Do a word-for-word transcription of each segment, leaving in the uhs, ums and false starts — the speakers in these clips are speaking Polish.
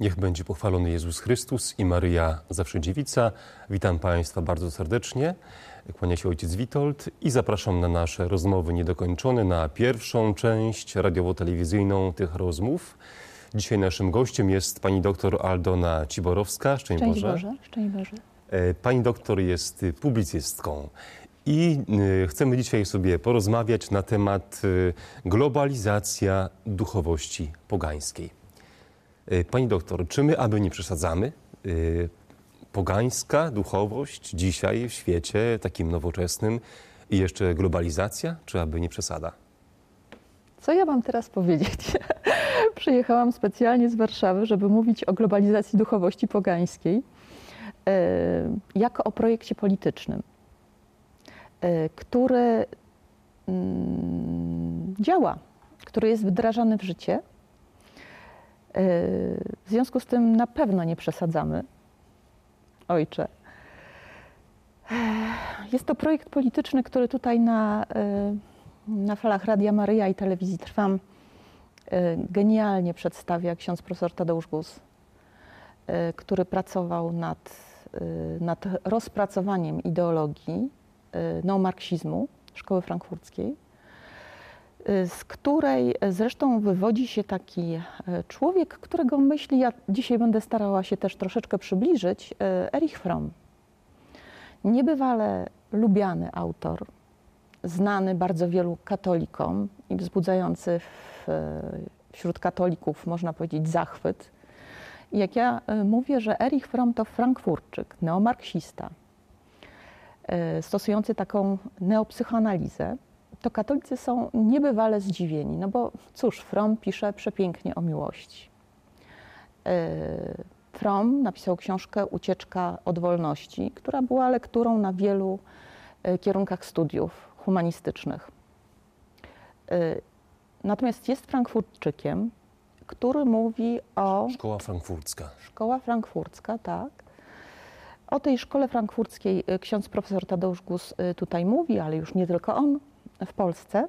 Niech będzie pochwalony Jezus Chrystus i Maryja Zawsze Dziewica. Witam Państwa bardzo serdecznie. Kłania się ojciec Witold i zapraszam na nasze rozmowy niedokończone, na pierwszą część radiowo-telewizyjną tych rozmów. Dzisiaj naszym gościem jest pani doktor Aldona Ciborowska. Szczęść, Szczęść Boże. Boże. Szczęść Boże. Pani doktor jest publicystką i chcemy dzisiaj sobie porozmawiać na temat globalizacja duchowości pogańskiej. Pani doktor, czy my aby nie przesadzamy? Pogańska duchowość dzisiaj w świecie takim nowoczesnym i jeszcze globalizacja, czy aby nie przesada? Co ja mam teraz powiedzieć? Przyjechałam specjalnie z Warszawy, żeby mówić o globalizacji duchowości pogańskiej e, jako o projekcie politycznym, e, który mm, działa, który jest wdrażany w życie. E, w związku z tym na pewno nie przesadzamy, ojcze. E, jest to projekt polityczny, który tutaj na... E, Na falach Radia Maryja i Telewizji Trwam genialnie przedstawia ksiądz profesor Tadeusz Gus, który pracował nad, nad rozpracowaniem ideologii neomarksizmu Szkoły Frankfurckiej, z której zresztą wywodzi się taki człowiek, którego myśli ja dzisiaj będę starała się też troszeczkę przybliżyć, Erich Fromm. Niebywale lubiany autor, znany bardzo wielu katolikom i wzbudzający w, wśród katolików, można powiedzieć, zachwyt. I jak ja mówię, że Erich Fromm to frankfurtczyk, neomarksista, stosujący taką neopsychoanalizę, to katolicy są niebywale zdziwieni, no bo cóż, Fromm pisze przepięknie o miłości. Fromm napisał książkę Ucieczka od wolności, która była lekturą na wielu kierunkach studiów humanistycznych. Natomiast jest frankfurtczykiem, który mówi o... Szkoła frankfurcka. Szkoła frankfurcka, tak. O tej szkole frankfurckiej ksiądz profesor Tadeusz Gus tutaj mówi, ale już nie tylko on, w Polsce.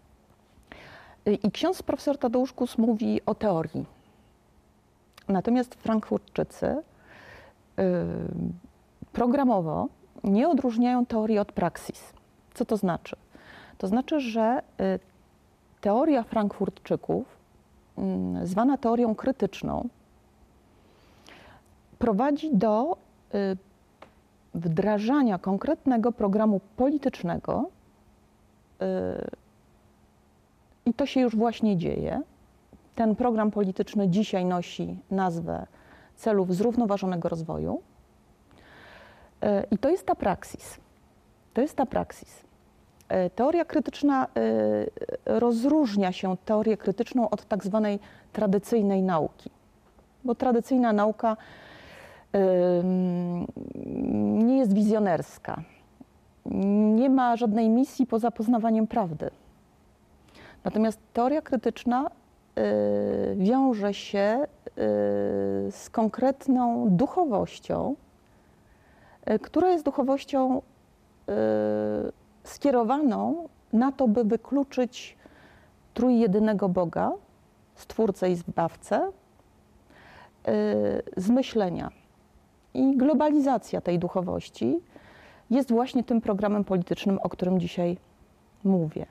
I ksiądz profesor Tadeusz Gus mówi o teorii. Natomiast frankfurtczycy programowo nie odróżniają teorii od praksis. Co to znaczy? To znaczy, że teoria frankfurtczyków, zwana teorią krytyczną, prowadzi do wdrażania konkretnego programu politycznego i to się już właśnie dzieje. Ten program polityczny dzisiaj nosi nazwę celów zrównoważonego rozwoju i to jest ta praksis. To jest ta praksis. Teoria krytyczna rozróżnia się teorię krytyczną od tak zwanej tradycyjnej nauki, bo tradycyjna nauka nie jest wizjonerska, nie ma żadnej misji poza poznawaniem prawdy. Natomiast teoria krytyczna wiąże się z konkretną duchowością, która jest duchowością skierowaną na to, by wykluczyć trójjedynego Boga, Stwórcę i Zbawcę, z myślenia. I globalizacja tej duchowości jest właśnie tym programem politycznym, o którym dzisiaj mówię.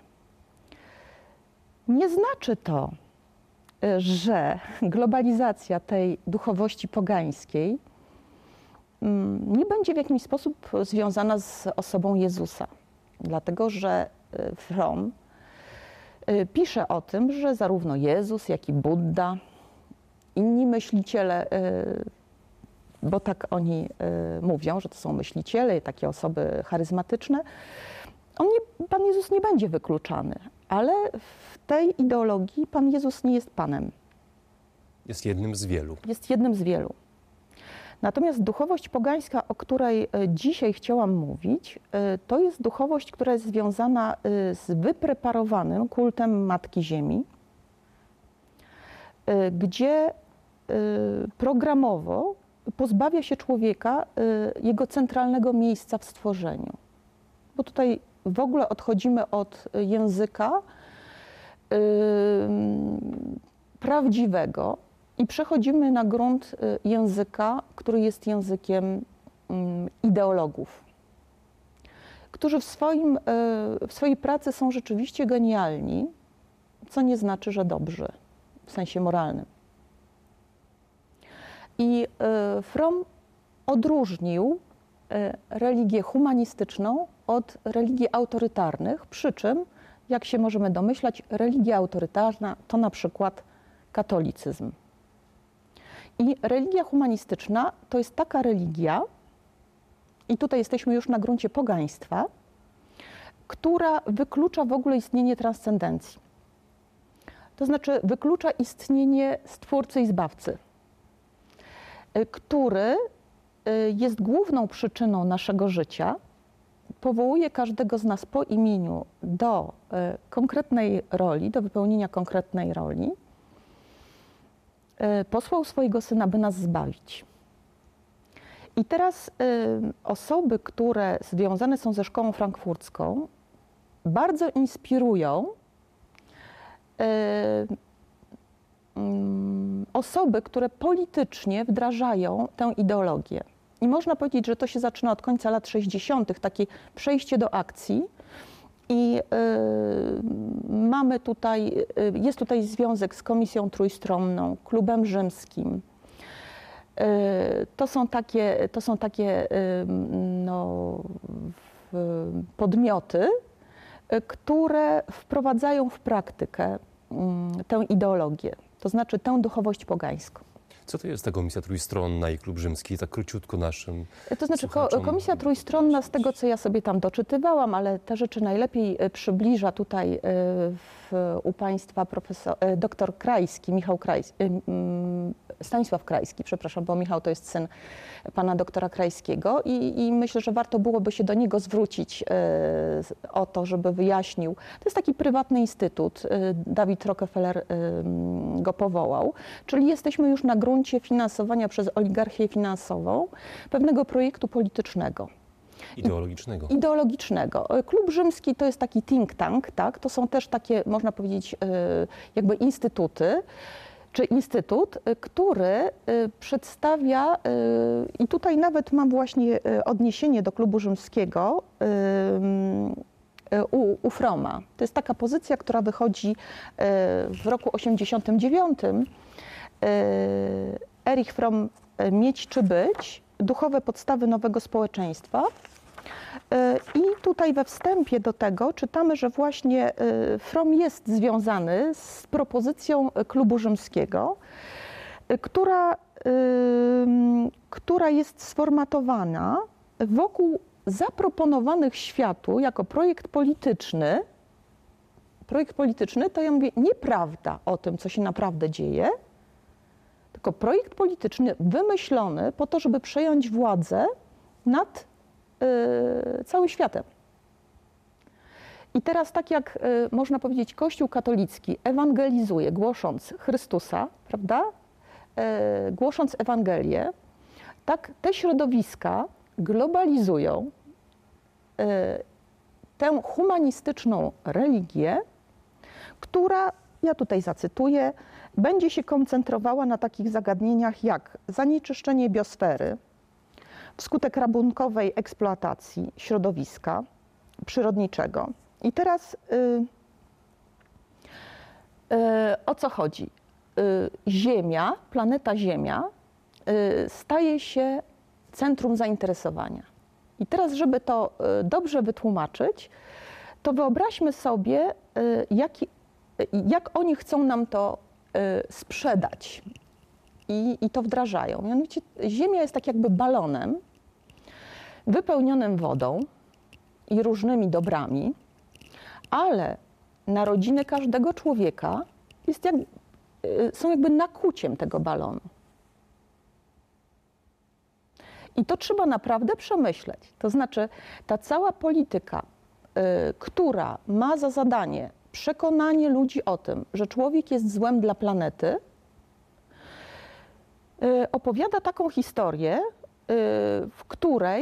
Nie znaczy to, że globalizacja tej duchowości pogańskiej nie będzie w jakiś sposób związana z osobą Jezusa. Dlatego, że Fromm pisze o tym, że zarówno Jezus, jak i Budda, inni myśliciele, bo tak oni mówią, że to są myśliciele, takie osoby charyzmatyczne, on nie, Pan Jezus nie będzie wykluczany, ale w tej ideologii Pan Jezus nie jest Panem. Jest jednym z wielu. Jest jednym z wielu. Natomiast duchowość pogańska, o której dzisiaj chciałam mówić, to jest duchowość, która jest związana z wypreparowanym kultem Matki Ziemi, gdzie programowo pozbawia się człowieka jego centralnego miejsca w stworzeniu. Bo tutaj w ogóle odchodzimy od języka prawdziwego i przechodzimy na grunt języka, który jest językiem ideologów, którzy w, swoim, w swojej pracy są rzeczywiście genialni, co nie znaczy, że dobrzy w sensie moralnym. I Fromm odróżnił religię humanistyczną od religii autorytarnych, przy czym, jak się możemy domyślać, religia autorytarna to na przykład katolicyzm. I religia humanistyczna to jest taka religia, i tutaj jesteśmy już na gruncie pogaństwa, która wyklucza w ogóle istnienie transcendencji. To znaczy wyklucza istnienie Stwórcy i Zbawcy, który jest główną przyczyną naszego życia, powołuje każdego z nas po imieniu do konkretnej roli, do wypełnienia konkretnej roli, posłał swojego Syna, by nas zbawić. I teraz y, osoby, które związane są ze szkołą frankfurcką, bardzo inspirują y, y, osoby, które politycznie wdrażają tę ideologię. I można powiedzieć, że to się zaczyna od końca lat sześćdziesiątych, takie przejście do akcji. I y, mamy tutaj, y, jest tutaj związek z Komisją Trójstronną, Klubem Rzymskim. To są takie, to są takie no, podmioty, które wprowadzają w praktykę tę ideologię, to znaczy tę duchowość pogańską. Co to jest ta Komisja Trójstronna i Klub Rzymski? Tak króciutko naszym To znaczy Komisja Trójstronna, z tego co ja sobie tam doczytywałam, ale te rzeczy najlepiej przybliża tutaj w, u Państwa profesor, doktor Krajski, Michał Krajski, Stanisław Krajski, przepraszam, bo Michał to jest syn pana doktora Krajskiego i, i myślę, że warto byłoby się do niego zwrócić y, o to, żeby wyjaśnił. To jest taki prywatny instytut, y, David Rockefeller y, go powołał, czyli jesteśmy już na gruncie finansowania przez oligarchię finansową pewnego projektu politycznego. Ideologicznego. Ideologicznego. Klub Rzymski to jest taki think tank, tak? To są też takie, można powiedzieć, jakby instytuty, czy instytut, który przedstawia, i tutaj nawet mam właśnie odniesienie do Klubu Rzymskiego u, u Fromma. To jest taka pozycja, która wychodzi w roku osiemdziesiątym dziewiątym. Erich Fromm, Mieć czy być? Duchowe podstawy nowego społeczeństwa. I tutaj we wstępie do tego czytamy, że właśnie Fromm jest związany z propozycją Klubu Rzymskiego, która, która jest sformatowana wokół zaproponowanych światu jako projekt polityczny. Projekt polityczny to ja mówię nieprawda o tym, co się naprawdę dzieje, tylko projekt polityczny wymyślony po to, żeby przejąć władzę nad y, całym światem. I teraz tak jak y, można powiedzieć, Kościół katolicki ewangelizuje, głosząc Chrystusa, prawda? Y, głosząc Ewangelię, tak te środowiska globalizują y, tę humanistyczną religię, która, ja tutaj zacytuję, będzie się koncentrowała na takich zagadnieniach jak zanieczyszczenie biosfery wskutek rabunkowej eksploatacji środowiska przyrodniczego. I teraz y, y, o co chodzi? Y, Ziemia, planeta Ziemia y, staje się centrum zainteresowania. I teraz, żeby to y, dobrze wytłumaczyć, to wyobraźmy sobie, y, jaki, y, jak oni chcą nam to sprzedać i, i to wdrażają. Mianowicie Ziemia jest tak jakby balonem wypełnionym wodą i różnymi dobrami, ale narodziny każdego człowieka jest jak, są jakby nakłuciem tego balonu. I to trzeba naprawdę przemyśleć. To znaczy ta cała polityka, y, która ma za zadanie przekonanie ludzi o tym, że człowiek jest złem dla planety, opowiada taką historię, w której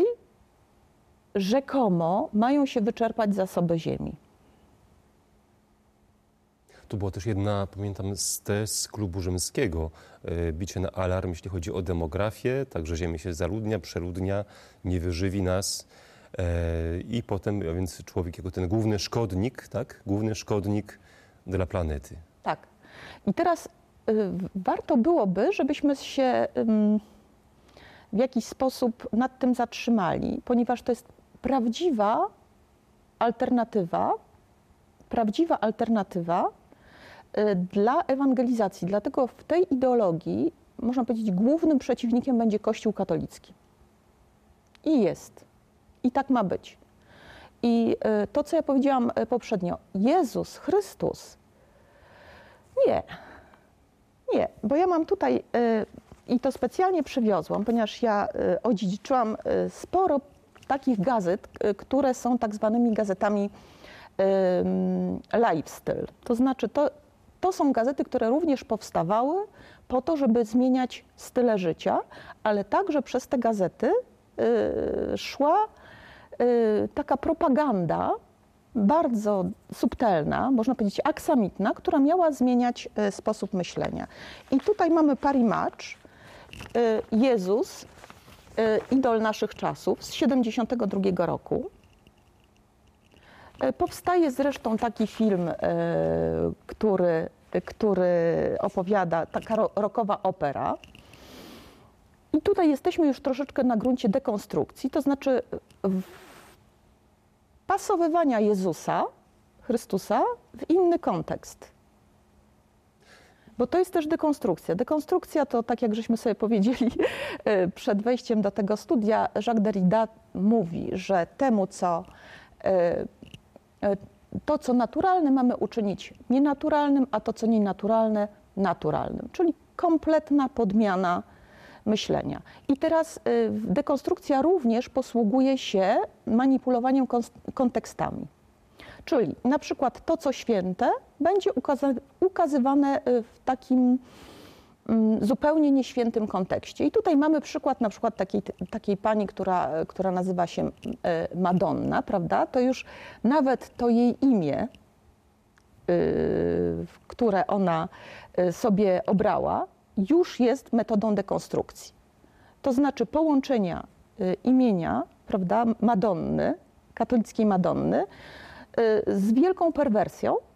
rzekomo mają się wyczerpać zasoby ziemi. To była też jedna, pamiętam, z tez klubu rzymskiego, e, bicie na alarm, jeśli chodzi o demografię, także Ziemia się zaludnia, przeludnia, nie wyżywi nas. E, I potem, a więc człowiek jako ten główny szkodnik, tak? Główny szkodnik dla planety. Tak. I teraz y, warto byłoby, żebyśmy się y, w jakiś sposób nad tym zatrzymali, ponieważ to jest prawdziwa alternatywa, prawdziwa alternatywa y, dla ewangelizacji. Dlatego w tej ideologii, można powiedzieć, głównym przeciwnikiem będzie Kościół katolicki. I jest. I tak ma być. I y, to, co ja powiedziałam y, poprzednio, Jezus Chrystus, nie, nie, bo ja mam tutaj y, i to specjalnie przywiozłam, ponieważ ja y, odziedziczyłam y, sporo takich gazet, y, które są tak zwanymi gazetami y, lifestyle. To znaczy, to, to są gazety, które również powstawały po to, żeby zmieniać style życia, ale także przez te gazety y, szła y, taka propaganda, bardzo subtelna, można powiedzieć aksamitna, która miała zmieniać y, sposób myślenia. I tutaj mamy pari match, y, Jezus, y, idol naszych czasów z siedemdziesiątego drugiego roku. Y, powstaje zresztą taki film, y, który, y, który opowiada, taka ro, rockowa opera. I tutaj jesteśmy już troszeczkę na gruncie dekonstrukcji, to znaczy w, pasowywania Jezusa, Chrystusa w inny kontekst. Bo to jest też dekonstrukcja. Dekonstrukcja to, tak jak żeśmy sobie powiedzieli przed wejściem do tego studia, Jacques Derrida mówi, że temu, co, to, co naturalne, mamy uczynić nienaturalnym, a to, co nienaturalne, naturalnym. Czyli kompletna podmiana myślenia. I teraz y, dekonstrukcja również posługuje się manipulowaniem kontekstami. Czyli na przykład to, co święte, będzie ukaza ukazywane w takim mm, zupełnie nieświętym kontekście. I tutaj mamy przykład na przykład takiej, takiej pani, która, która nazywa się y, Madonna, prawda? To już nawet to jej imię, y, które ona y, sobie obrała, już jest metodą dekonstrukcji. To znaczy połączenia y, imienia, prawda, Madonny, katolickiej Madonny, y, z wielką perwersją. Y,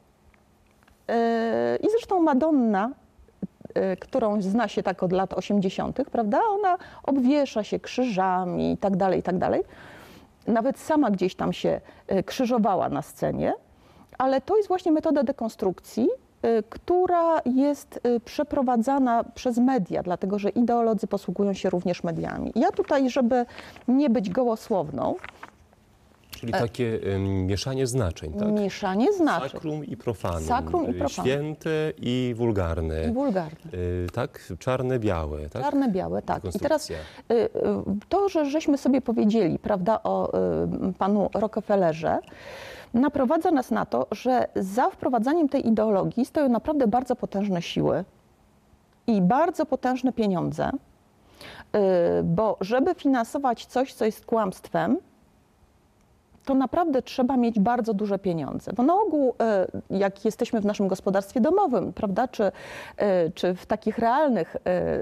I zresztą Madonna, y, którą zna się tak od lat osiemdziesiątych, prawda, ona obwiesza się krzyżami i tak dalej, i tak dalej. Nawet sama gdzieś tam się y, krzyżowała na scenie, ale to jest właśnie metoda dekonstrukcji, która jest przeprowadzana przez media, dlatego że ideolodzy posługują się również mediami. Ja tutaj, żeby nie być gołosłowną... Czyli takie y, mieszanie znaczeń, tak? Mieszanie znaczeń. Sakrum i profanum. Sakrum i profanum. Święte i wulgarne. I wulgarne. Y, tak? Czarne, białe, tak? Czarne, białe, tak. I teraz y, to, że żeśmy sobie powiedzieli, prawda, o y, panu Rockefellerze, naprowadza nas na to, że za wprowadzaniem tej ideologii stoją naprawdę bardzo potężne siły i bardzo potężne pieniądze, bo żeby finansować coś, co jest kłamstwem, to naprawdę trzeba mieć bardzo duże pieniądze. Bo na ogół, jak jesteśmy w naszym gospodarstwie domowym, prawda, czy, czy w takich realnych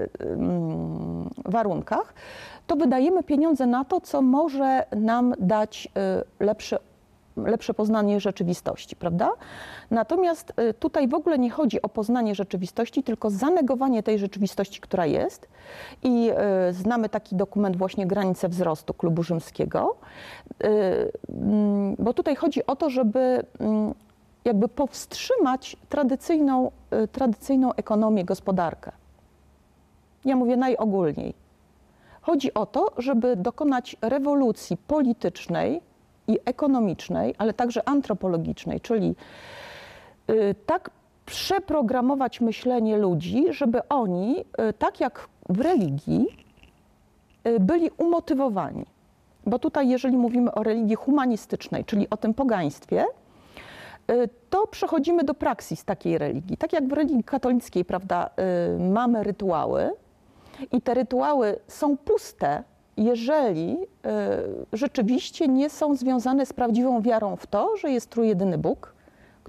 warunkach, to wydajemy pieniądze na to, co może nam dać lepszy lepsze poznanie rzeczywistości, prawda? Natomiast tutaj w ogóle nie chodzi o poznanie rzeczywistości, tylko zanegowanie tej rzeczywistości, która jest. I y, znamy taki dokument właśnie Granice wzrostu klubu rzymskiego, y, y, bo tutaj chodzi o to, żeby y, jakby powstrzymać tradycyjną, y, tradycyjną ekonomię, gospodarkę. Ja mówię najogólniej. Chodzi o to, żeby dokonać rewolucji politycznej i ekonomicznej, ale także antropologicznej, czyli y, tak przeprogramować myślenie ludzi, żeby oni, y, tak jak w religii, y, byli umotywowani. Bo tutaj, jeżeli mówimy o religii humanistycznej, czyli o tym pogaństwie, y, to przechodzimy do praksis takiej religii. Tak jak w religii katolickiej, prawda, y, mamy rytuały i te rytuały są puste, jeżeli y, rzeczywiście nie są związane z prawdziwą wiarą w to, że jest trójjedyny Bóg,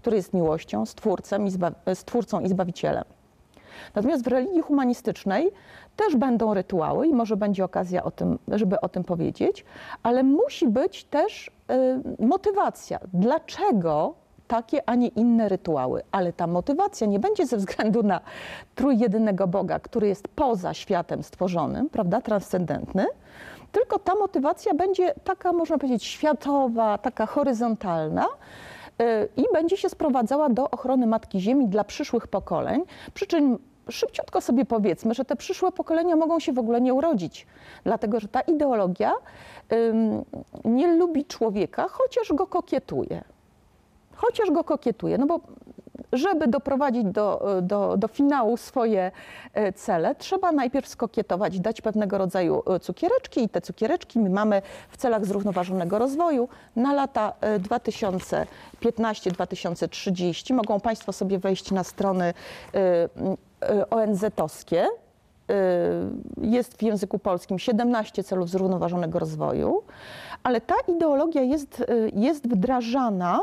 który jest miłością, stwórcem i zba- stwórcą i zbawicielem. Natomiast w religii humanistycznej też będą rytuały i może będzie okazja o tym, żeby o tym powiedzieć, ale musi być też y, motywacja. Dlaczego takie, a nie inne rytuały? Ale ta motywacja nie będzie ze względu na trójjedynego Boga, który jest poza światem stworzonym, prawda, transcendentny, tylko ta motywacja będzie taka, można powiedzieć, światowa, taka horyzontalna, i będzie się sprowadzała do ochrony Matki Ziemi dla przyszłych pokoleń, przy czym szybciutko sobie powiedzmy, że te przyszłe pokolenia mogą się w ogóle nie urodzić, dlatego że ta ideologia ym, nie lubi człowieka, chociaż go kokietuje. Chociaż go kokietuje, no bo żeby doprowadzić do, do, do finału swoje cele, trzeba najpierw skokietować, dać pewnego rodzaju cukiereczki i te cukiereczki my mamy w celach zrównoważonego rozwoju na lata dwa tysiące piętnasty do dwa tysiące trzydziestego. Mogą Państwo sobie wejść na strony O N Z-owskie. Jest w języku polskim siedemnaście celów zrównoważonego rozwoju, ale ta ideologia jest, jest wdrażana.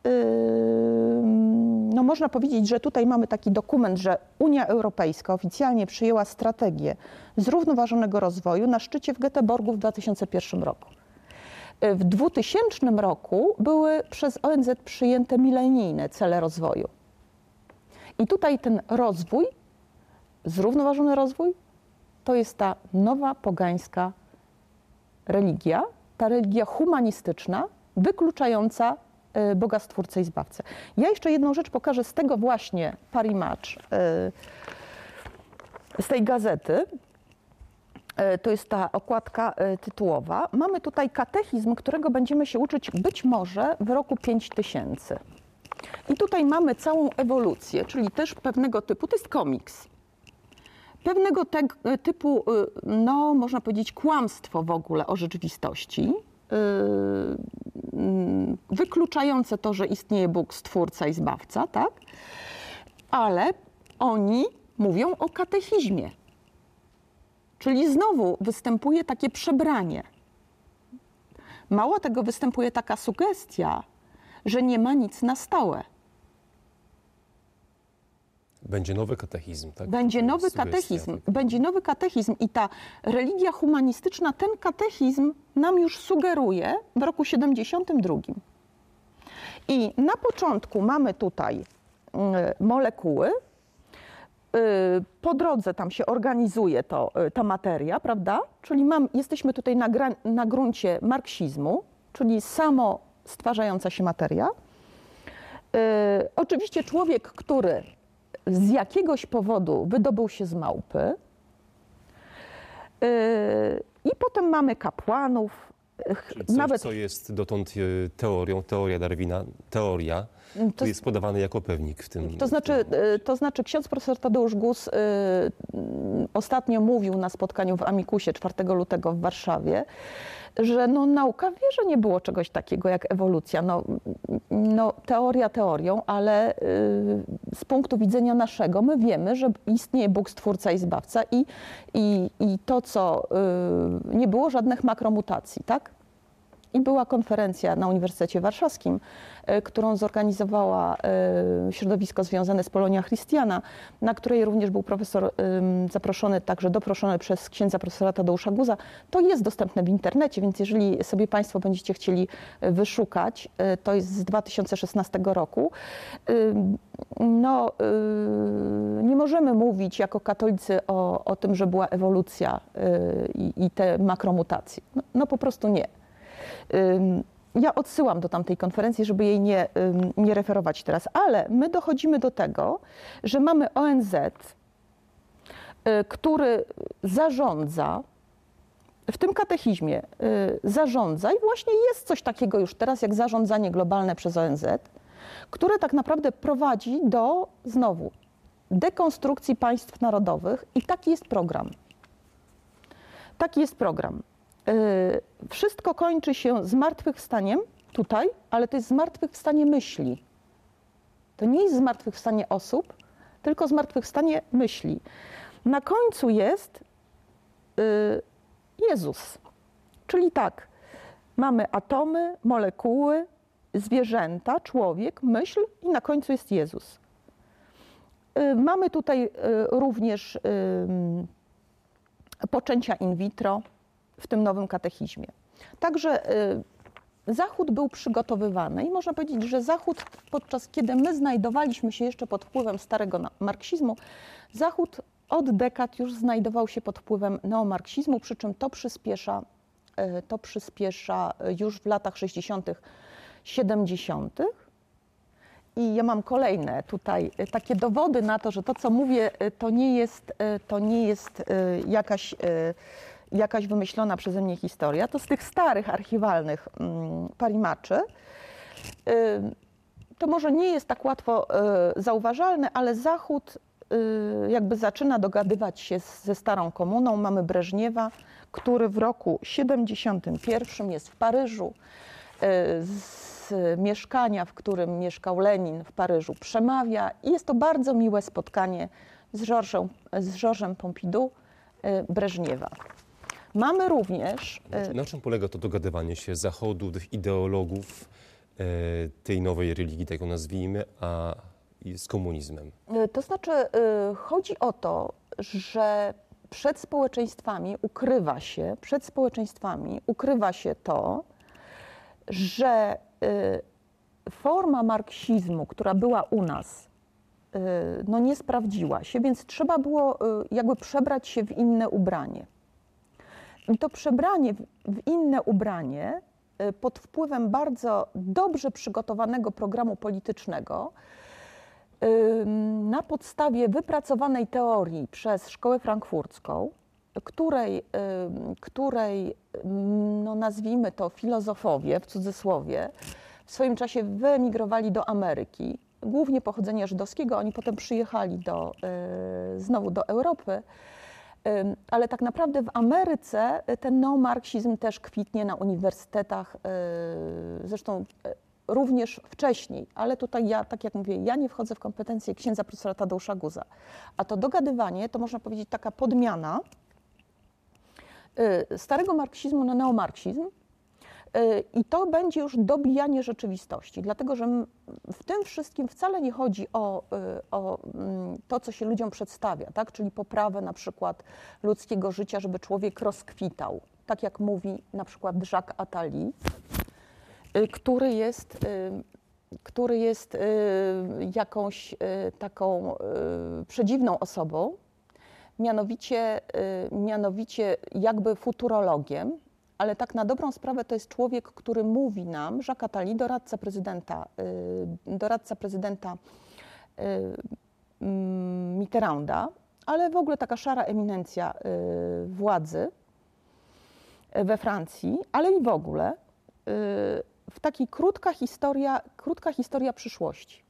No można powiedzieć, że tutaj mamy taki dokument, że Unia Europejska oficjalnie przyjęła strategię zrównoważonego rozwoju na szczycie w Göteborgu w dwa tysiące pierwszym roku. W dwutysięcznym roku były przez O N Z przyjęte milenijne cele rozwoju. I tutaj ten rozwój, zrównoważony rozwój, to jest ta nowa pogańska religia, ta religia humanistyczna, wykluczająca Boga Stwórcę i Zbawcę. Ja jeszcze jedną rzecz pokażę z tego właśnie Paris Match, z tej gazety. To jest ta okładka tytułowa. Mamy tutaj katechizm, którego będziemy się uczyć być może w roku pięć tysięcy. I tutaj mamy całą ewolucję, czyli też pewnego typu, to jest komiks, pewnego te, typu, no można powiedzieć, kłamstwo w ogóle o rzeczywistości, wykluczające to, że istnieje Bóg, Stwórca i Zbawca, tak? Ale oni mówią o katechizmie. Czyli znowu występuje takie przebranie. Mało tego, występuje taka sugestia, że nie ma nic na stałe. Będzie nowy katechizm, tak? Będzie nowy Sugestia, katechizm, tak. będzie nowy katechizm i ta religia humanistyczna ten katechizm nam już sugeruje w roku siedemdziesiątym drugim. I na początku mamy tutaj y, molekuły, y, po drodze tam się organizuje to, y, ta materia, prawda? Czyli mam, jesteśmy tutaj na, gra, na gruncie marksizmu, czyli samo stwarzająca się materia. Y, oczywiście człowiek, który z jakiegoś powodu wydobył się z małpy. Yy, I potem mamy kapłanów. Czyli coś, Nawet co jest dotąd teorią, teoria Darwina, teoria, to tu jest podawane jako pewnik w tym. To znaczy, w tym to znaczy ksiądz profesor Tadeusz Gus yy, ostatnio mówił na spotkaniu w Amikusie czwartego lutego w Warszawie, że no, nauka wie, że nie było czegoś takiego jak ewolucja. No, no, teoria teorią, ale yy, z punktu widzenia naszego my wiemy, że istnieje Bóg, Stwórca i Zbawca i, i, i to, co yy, nie było żadnych makromutacji, tak? I była konferencja na Uniwersytecie Warszawskim, którą zorganizowała środowisko związane z Polonia Christiana, na której również był profesor zaproszony, także doproszony przez księdza profesora Tadeusza Guza. To jest dostępne w internecie, więc jeżeli sobie Państwo będziecie chcieli wyszukać, to jest z dwa tysiące szesnastego roku. No, nie możemy mówić jako katolicy o, o tym, że była ewolucja i, i te makromutacje. No, no po prostu nie. Ja odsyłam do tamtej konferencji, żeby jej nie, nie referować teraz, ale my dochodzimy do tego, że mamy O N Z, który zarządza, w tym katechizmie zarządza i właśnie jest coś takiego już teraz jak zarządzanie globalne przez O N Z, które tak naprawdę prowadzi do, znowu, dekonstrukcji państw narodowych i taki jest program. Taki jest program. Wszystko kończy się zmartwychwstaniem tutaj, ale to jest zmartwychwstanie myśli. To nie jest zmartwychwstanie osób, tylko zmartwychwstanie myśli. Na końcu jest Jezus. Czyli tak, mamy atomy, molekuły, zwierzęta, człowiek, myśl i na końcu jest Jezus. Mamy tutaj również poczęcia in vitro w tym nowym katechizmie. Także Zachód był przygotowywany i można powiedzieć, że Zachód, podczas kiedy my znajdowaliśmy się jeszcze pod wpływem starego marksizmu, Zachód od dekad już znajdował się pod wpływem neomarksizmu, przy czym to przyspiesza, to przyspiesza już w latach sześćdziesiątych, siedemdziesiątych. I ja mam kolejne tutaj takie dowody na to, że to, co mówię, to nie jest, to nie jest jakaś, jakaś wymyślona przeze mnie historia. To z tych starych, archiwalnych parimaczy. To może nie jest tak łatwo zauważalne, ale Zachód jakby zaczyna dogadywać się ze starą komuną. Mamy Breżniewa, który w roku siedemdziesiątym pierwszym jest w Paryżu. Z mieszkania, w którym mieszkał Lenin w Paryżu, przemawia i jest to bardzo miłe spotkanie z Georgesem, z Georgesem Pompidou Breżniewa. Mamy również... Na czym polega to dogadywanie się Zachodu, tych ideologów tej nowej religii, tak ją nazwijmy, a z komunizmem? To znaczy, chodzi o to, że przed społeczeństwami ukrywa się, przed społeczeństwami ukrywa się to, że forma marksizmu, która była u nas, no nie sprawdziła się, więc trzeba było jakby przebrać się w inne ubranie. I to przebranie w inne ubranie pod wpływem bardzo dobrze przygotowanego programu politycznego, na podstawie wypracowanej teorii przez Szkołę Frankfurcką, której, której no nazwijmy to filozofowie, w cudzysłowie, w swoim czasie wyemigrowali do Ameryki, głównie pochodzenia żydowskiego, oni potem przyjechali do, znowu do Europy, ale tak naprawdę w Ameryce ten neomarksizm też kwitnie na uniwersytetach, zresztą również wcześniej, ale tutaj ja, tak jak mówię, ja nie wchodzę w kompetencje księdza profesora Tadeusza Guza, a to dogadywanie to można powiedzieć taka podmiana starego marksizmu na neomarksizm i to będzie już dobijanie rzeczywistości, dlatego że w tym wszystkim wcale nie chodzi o, o to, co się ludziom przedstawia, tak? Czyli poprawę na przykład ludzkiego życia, żeby człowiek rozkwitał, tak jak mówi na przykład Jacques Attali, który jest, który jest jakąś taką przedziwną osobą, mianowicie, mianowicie jakby futurologiem, ale tak na dobrą sprawę to jest człowiek, który mówi nam, Jacques Attali, doradca prezydenta, doradca prezydenta Mitterranda, ale w ogóle taka szara eminencja władzy we Francji, ale i w ogóle w takiej krótka historia, krótka historia przyszłości.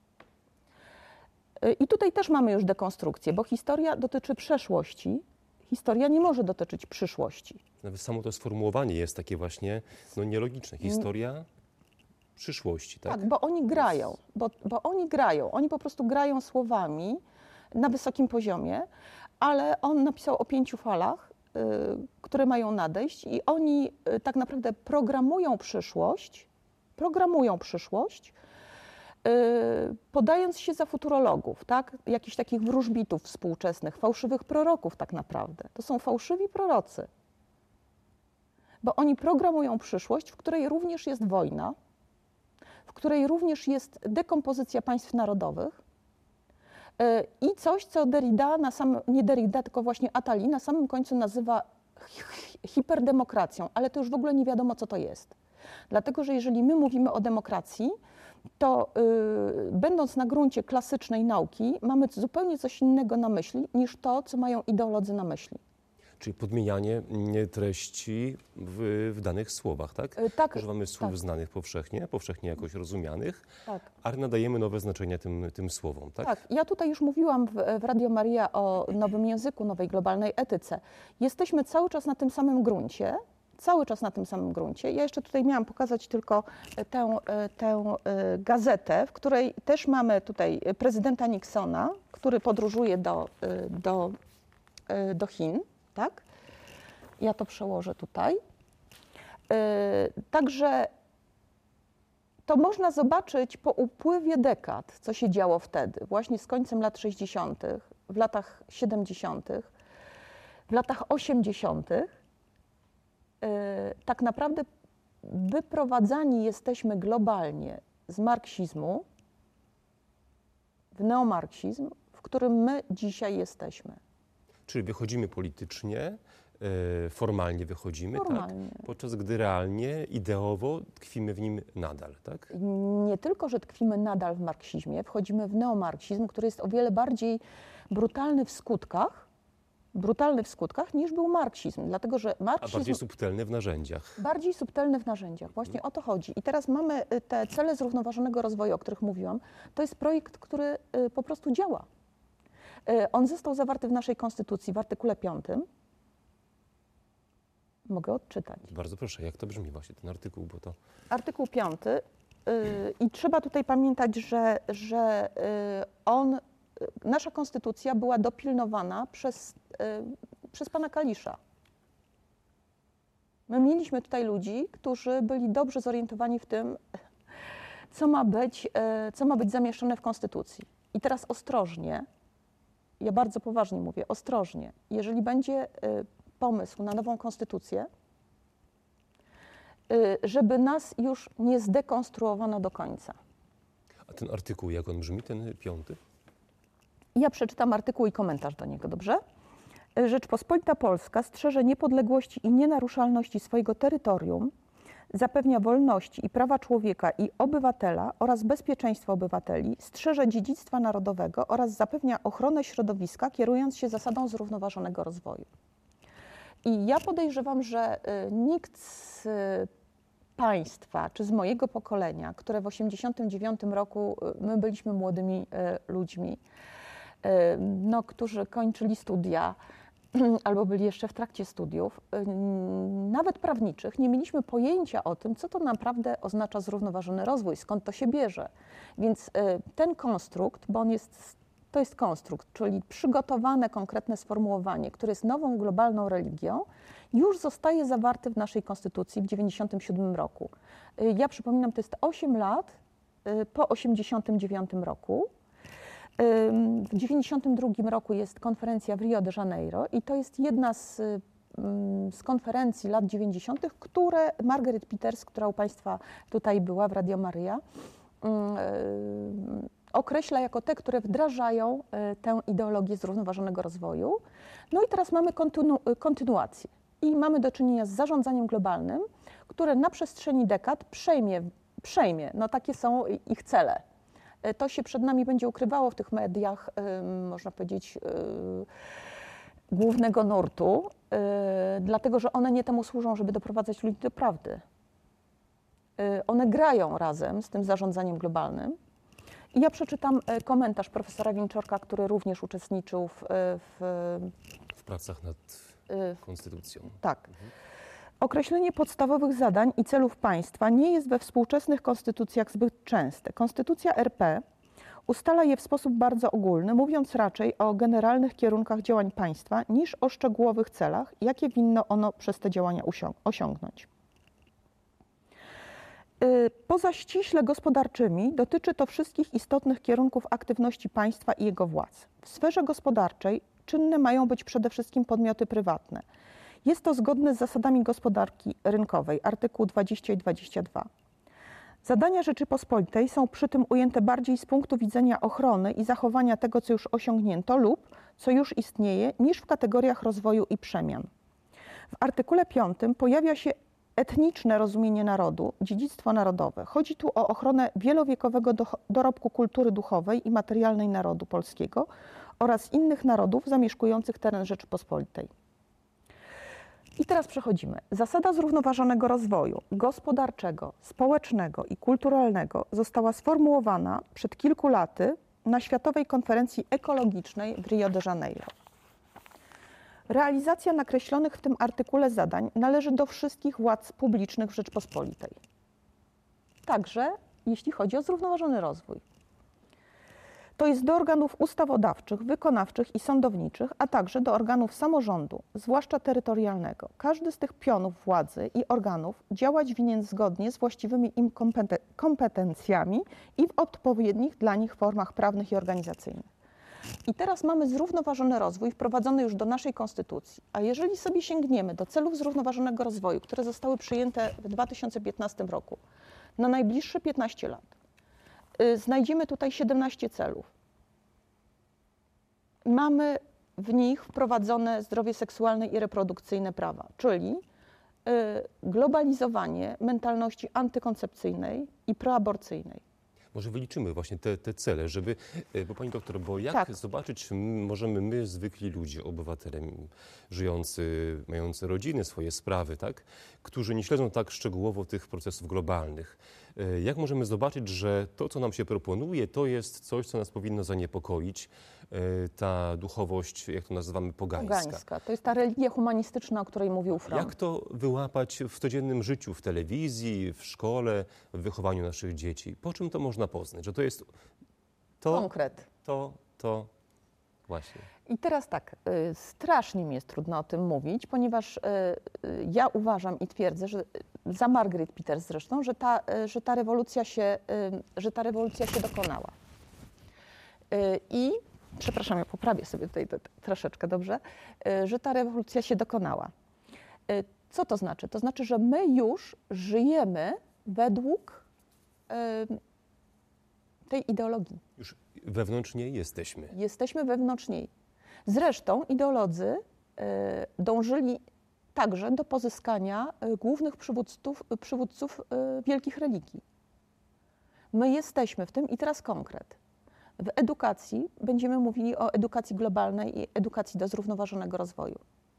I tutaj też mamy już dekonstrukcję, bo historia dotyczy przeszłości, historia nie może dotyczyć przyszłości. Nawet samo to sformułowanie jest takie właśnie no, nielogiczne. Historia przyszłości, tak? Tak, bo oni grają, bo, bo oni grają, oni po prostu grają słowami na wysokim poziomie, ale on napisał o pięciu falach, y, które mają nadejść i oni y, tak naprawdę programują przyszłość, programują przyszłość, y, podając się za futurologów, tak? Jakichś takich wróżbitów współczesnych, fałszywych proroków tak naprawdę. To są fałszywi prorocy, bo oni programują przyszłość, w której również jest wojna, w której również jest dekompozycja państw narodowych i coś, co Derrida, na samym, nie Derrida, tylko właśnie Attali na samym końcu nazywa hiperdemokracją, ale to już w ogóle nie wiadomo, co to jest. Dlatego, że jeżeli my mówimy o demokracji, to yy, będąc na gruncie klasycznej nauki, mamy zupełnie coś innego na myśli, niż to, co mają ideolodzy na myśli. Czyli podmienianie treści w, w danych słowach, tak? Yy, tak. Używamy słów tak. znanych powszechnie, powszechnie jakoś rozumianych, tak. ale nadajemy nowe znaczenia tym, tym słowom, tak? Tak. Ja tutaj już mówiłam w, w Radio Maria o nowym języku, nowej globalnej etyce. Jesteśmy cały czas na tym samym gruncie, cały czas na tym samym gruncie. Ja jeszcze tutaj miałam pokazać tylko tę, tę gazetę, w której też mamy tutaj prezydenta Nixona, który podróżuje do, do, do Chin, tak? Ja to przełożę tutaj. Także to można zobaczyć po upływie dekad, co się działo wtedy, właśnie z końcem lat sześćdziesiątych, w latach siedemdziesiątych, w latach osiemdziesiątych. Tak naprawdę wyprowadzani jesteśmy globalnie z marksizmu w neomarksizm, w którym my dzisiaj jesteśmy. Czyli wychodzimy politycznie, formalnie wychodzimy, Formalnie. tak? Podczas gdy realnie, ideowo tkwimy w nim nadal, tak? Nie tylko, że tkwimy nadal w marksizmie, wchodzimy w neomarksizm, który jest o wiele bardziej brutalny w skutkach, brutalny w skutkach niż był marksizm, dlatego że marksizm... A bardziej subtelny w narzędziach. Bardziej subtelny w narzędziach, właśnie o to chodzi. I teraz mamy te cele zrównoważonego rozwoju, o których mówiłam. To jest projekt, który po prostu działa. On został zawarty w naszej konstytucji w artykule piątym. Mogę odczytać. Bardzo proszę, jak to brzmi właśnie ten artykuł, bo to... Artykuł piąty yy, i trzeba tutaj pamiętać, że, że yy, on, yy, nasza konstytucja była dopilnowana przez, yy, przez pana Kalisza. My mieliśmy tutaj ludzi, którzy byli dobrze zorientowani w tym, co ma być, yy, co ma być zamieszczone w konstytucji. I teraz ostrożnie, ja bardzo poważnie mówię, ostrożnie, jeżeli będzie yy, pomysł na nową konstytucję, żeby nas już nie zdekonstruowano do końca. A ten artykuł, jak on brzmi, ten piąty? Ja przeczytam artykuł i komentarz do niego, dobrze? Rzeczpospolita Polska strzeże niepodległości i nienaruszalności swojego terytorium, zapewnia wolności i prawa człowieka i obywatela oraz bezpieczeństwo obywateli, strzeże dziedzictwa narodowego oraz zapewnia ochronę środowiska, kierując się zasadą zrównoważonego rozwoju. I ja podejrzewam, że nikt z państwa, czy z mojego pokolenia, które w osiemdziesiątym dziewiątym roku, my byliśmy młodymi ludźmi, no, którzy kończyli studia albo byli jeszcze w trakcie studiów, nawet prawniczych, nie mieliśmy pojęcia o tym, co to naprawdę oznacza zrównoważony rozwój, skąd to się bierze. Więc ten konstrukt, bo on jest, to jest konstrukt, czyli przygotowane konkretne sformułowanie, które jest nową globalną religią, już zostaje zawarty w naszej konstytucji w dziewięćdziesiątym siódmym roku. Ja przypominam, to jest osiem lat po osiemdziesiątym dziewiątym roku. W dziewięćdziesiątym drugim roku jest konferencja w Rio de Janeiro i to jest jedna z, z konferencji lat dziewięćdziesiątych, które Margaret Peters, która u Państwa tutaj była w Radio Maryja, określa jako te, które wdrażają tę ideologię zrównoważonego rozwoju. No i teraz mamy kontynu kontynuację i mamy do czynienia z zarządzaniem globalnym, które na przestrzeni dekad przejmie, przejmie, no takie są ich cele. To się przed nami będzie ukrywało w tych mediach, można powiedzieć, głównego nurtu, dlatego że one nie temu służą, żeby doprowadzać ludzi do prawdy. One grają razem z tym zarządzaniem globalnym. I ja przeczytam komentarz profesora Winczorka, który również uczestniczył w... W, w pracach nad konstytucją. Tak. Mhm. Określenie podstawowych zadań i celów państwa nie jest we współczesnych konstytucjach zbyt częste. Konstytucja R P ustala je w sposób bardzo ogólny, mówiąc raczej o generalnych kierunkach działań państwa niż o szczegółowych celach, jakie winno ono przez te działania osiągnąć. Poza ściśle gospodarczymi dotyczy to wszystkich istotnych kierunków aktywności państwa i jego władz. W sferze gospodarczej czynne mają być przede wszystkim podmioty prywatne. Jest to zgodne z zasadami gospodarki rynkowej, artykuł dwadzieścia i dwadzieścia dwa. Zadania Rzeczypospolitej są przy tym ujęte bardziej z punktu widzenia ochrony i zachowania tego, co już osiągnięto lub co już istnieje, niż w kategoriach rozwoju i przemian. W artykule piątym pojawia się etniczne rozumienie narodu, dziedzictwo narodowe. Chodzi tu o ochronę wielowiekowego dorobku kultury duchowej i materialnej narodu polskiego oraz innych narodów zamieszkujących teren Rzeczypospolitej. I teraz przechodzimy. Zasada zrównoważonego rozwoju gospodarczego, społecznego i kulturalnego została sformułowana przed kilku laty na Światowej Konferencji Ekologicznej w Rio de Janeiro. Realizacja nakreślonych w tym artykule zadań należy do wszystkich władz publicznych w Rzeczpospolitej. Także jeśli chodzi o zrównoważony rozwój. To jest do organów ustawodawczych, wykonawczych i sądowniczych, a także do organów samorządu, zwłaszcza terytorialnego. Każdy z tych pionów władzy i organów działać winien zgodnie z właściwymi im kompeten- kompetencjami i w odpowiednich dla nich formach prawnych i organizacyjnych. I teraz mamy zrównoważony rozwój wprowadzony już do naszej konstytucji. A jeżeli sobie sięgniemy do celów zrównoważonego rozwoju, które zostały przyjęte w dwa tysiące piętnastym roku, na najbliższe piętnaście lat, y, znajdziemy tutaj siedemnaście celów. Mamy w nich wprowadzone zdrowie seksualne i reprodukcyjne prawa, czyli y, globalizowanie mentalności antykoncepcyjnej i proaborcyjnej. Może wyliczymy właśnie te, te cele, żeby, bo pani doktor, bo jak Tak. zobaczyć możemy my, zwykli ludzie, obywatele żyjący, mający rodziny, swoje sprawy, tak, którzy nie śledzą tak szczegółowo tych procesów globalnych. Jak możemy zobaczyć, że to, co nam się proponuje, to jest coś, co nas powinno zaniepokoić, ta duchowość, jak to nazywamy, pogańska. Pogańska. To jest ta religia humanistyczna, o której mówił Fromm. Jak to wyłapać w codziennym życiu, w telewizji, w szkole, w wychowaniu naszych dzieci? Po czym to można poznać? Że to jest to, Konkret. to, to właśnie. I teraz tak, y, strasznie mi jest trudno o tym mówić, ponieważ y, y, ja uważam i twierdzę, że za Margaret Peters zresztą, że ta, y, że ta rewolucja się, y, że ta rewolucja się dokonała. Y, I przepraszam, ja poprawię sobie tutaj to, to, troszeczkę, dobrze, y, że ta rewolucja się dokonała. Y, co to znaczy? To znaczy, że my już żyjemy według y, tej ideologii. Już wewnątrz niej jesteśmy. Jesteśmy wewnątrz niej. Zresztą ideolodzy y, dążyli także do pozyskania y, głównych przywódców, przywódców y, wielkich religii. My jesteśmy w tym i teraz konkret. W edukacji będziemy mówili o edukacji globalnej i edukacji do zrównoważonego rozwoju,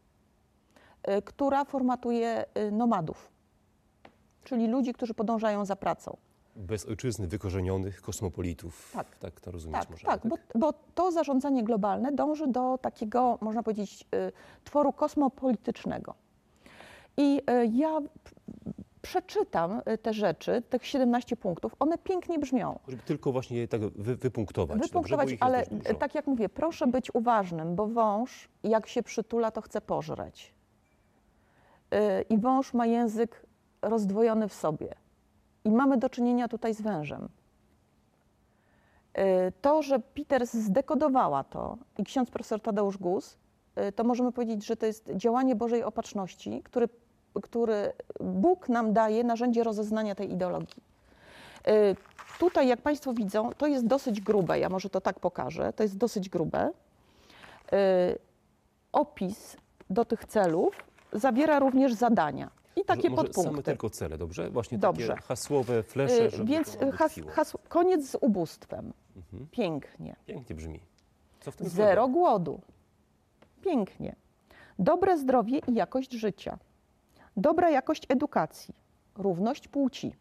y, która formatuje y, nomadów, czyli ludzi, którzy podążają za pracą. Bez ojczyzny, wykorzenionych kosmopolitów. Tak. Tak to rozumieć Tak, możemy. tak, bo, bo to zarządzanie globalne dąży do takiego, można powiedzieć, y, tworu kosmopolitycznego. I y, ja p- przeczytam y, te rzeczy, tych siedemnaście punktów, one pięknie brzmią. Żeby tylko właśnie je tak wy, wypunktować. Wypunktować, dobrze, bo ich ale jest dość dużo. tak jak mówię, proszę być uważnym, bo wąż jak się przytula, to chce pożreć. Y, I wąż ma język rozdwojony w sobie. I mamy do czynienia tutaj z wężem. Y, To, że Peters zdekodowała to i ksiądz profesor Tadeusz Gus, y, to możemy powiedzieć, że to jest działanie Bożej Opatrzności, który, który Bóg nam daje narzędzie rozeznania tej ideologii. Y, Tutaj, jak Państwo widzą, to jest dosyć grube, ja może to tak pokażę, to jest dosyć grube. Y, Opis do tych celów zawiera również zadania i takie może, może podpunkty. same tylko cele, dobrze? Właśnie Dobrze. takie hasłowe flesze, Y, żeby Więc to has, tkwiło. has, koniec z ubóstwem. Mhm. Pięknie. Pięknie brzmi. Co w tym Zero złego? głodu. Pięknie. Dobre zdrowie i jakość życia. Dobra jakość edukacji. Równość płci.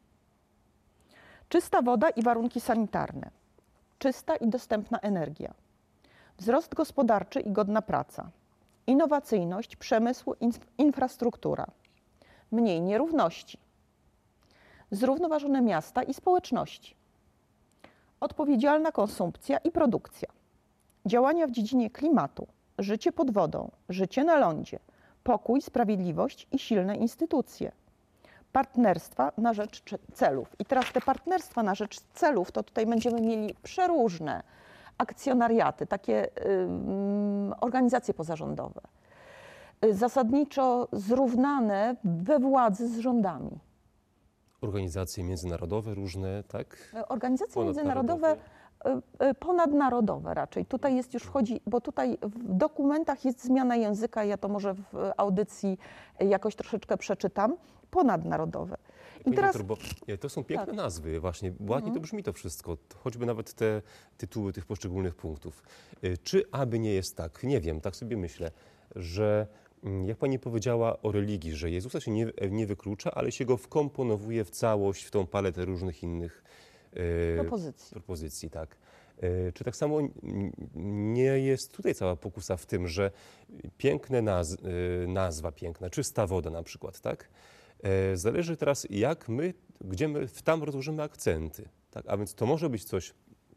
Czysta woda i warunki sanitarne. Czysta i dostępna energia. Wzrost gospodarczy i godna praca. Innowacyjność, przemysł, inf- infrastruktura. Mniej nierówności. Zrównoważone miasta i społeczności. Odpowiedzialna konsumpcja i produkcja. Działania w dziedzinie klimatu, życie pod wodą, życie na lądzie, pokój, sprawiedliwość i silne instytucje. Partnerstwa na rzecz cze- celów. I teraz te partnerstwa na rzecz celów, to tutaj będziemy mieli przeróżne akcjonariaty, takie ym, organizacje pozarządowe. Y, Zasadniczo zrównane we władzy z rządami. Organizacje międzynarodowe różne, tak? Organizacje Ponadnarodowe. międzynarodowe, y, y, ponadnarodowe raczej. Tutaj jest już wchodzi, bo tutaj w dokumentach jest zmiana języka, ja to może w audycji jakoś troszeczkę przeczytam, ponadnarodowe. I Pani teraz doktor, bo to są piękne tak. nazwy, właśnie ładnie to brzmi to wszystko, choćby nawet te tytuły tych poszczególnych punktów. Y, Czy aby nie jest tak, nie wiem, tak sobie myślę, że mm, jak pani powiedziała o religii, że Jezusa się nie, nie wyklucza, ale się go wkomponowuje w całość, w tą paletę różnych innych y, propozycji. propozycji, tak. Y, Czy tak samo n- nie jest tutaj cała pokusa w tym, że piękne naz, y, nazwa piękna, czysta woda na przykład, tak? E, Zależy teraz, jak my, gdzie my w tam rozłożymy akcenty. Tak? A więc to może być coś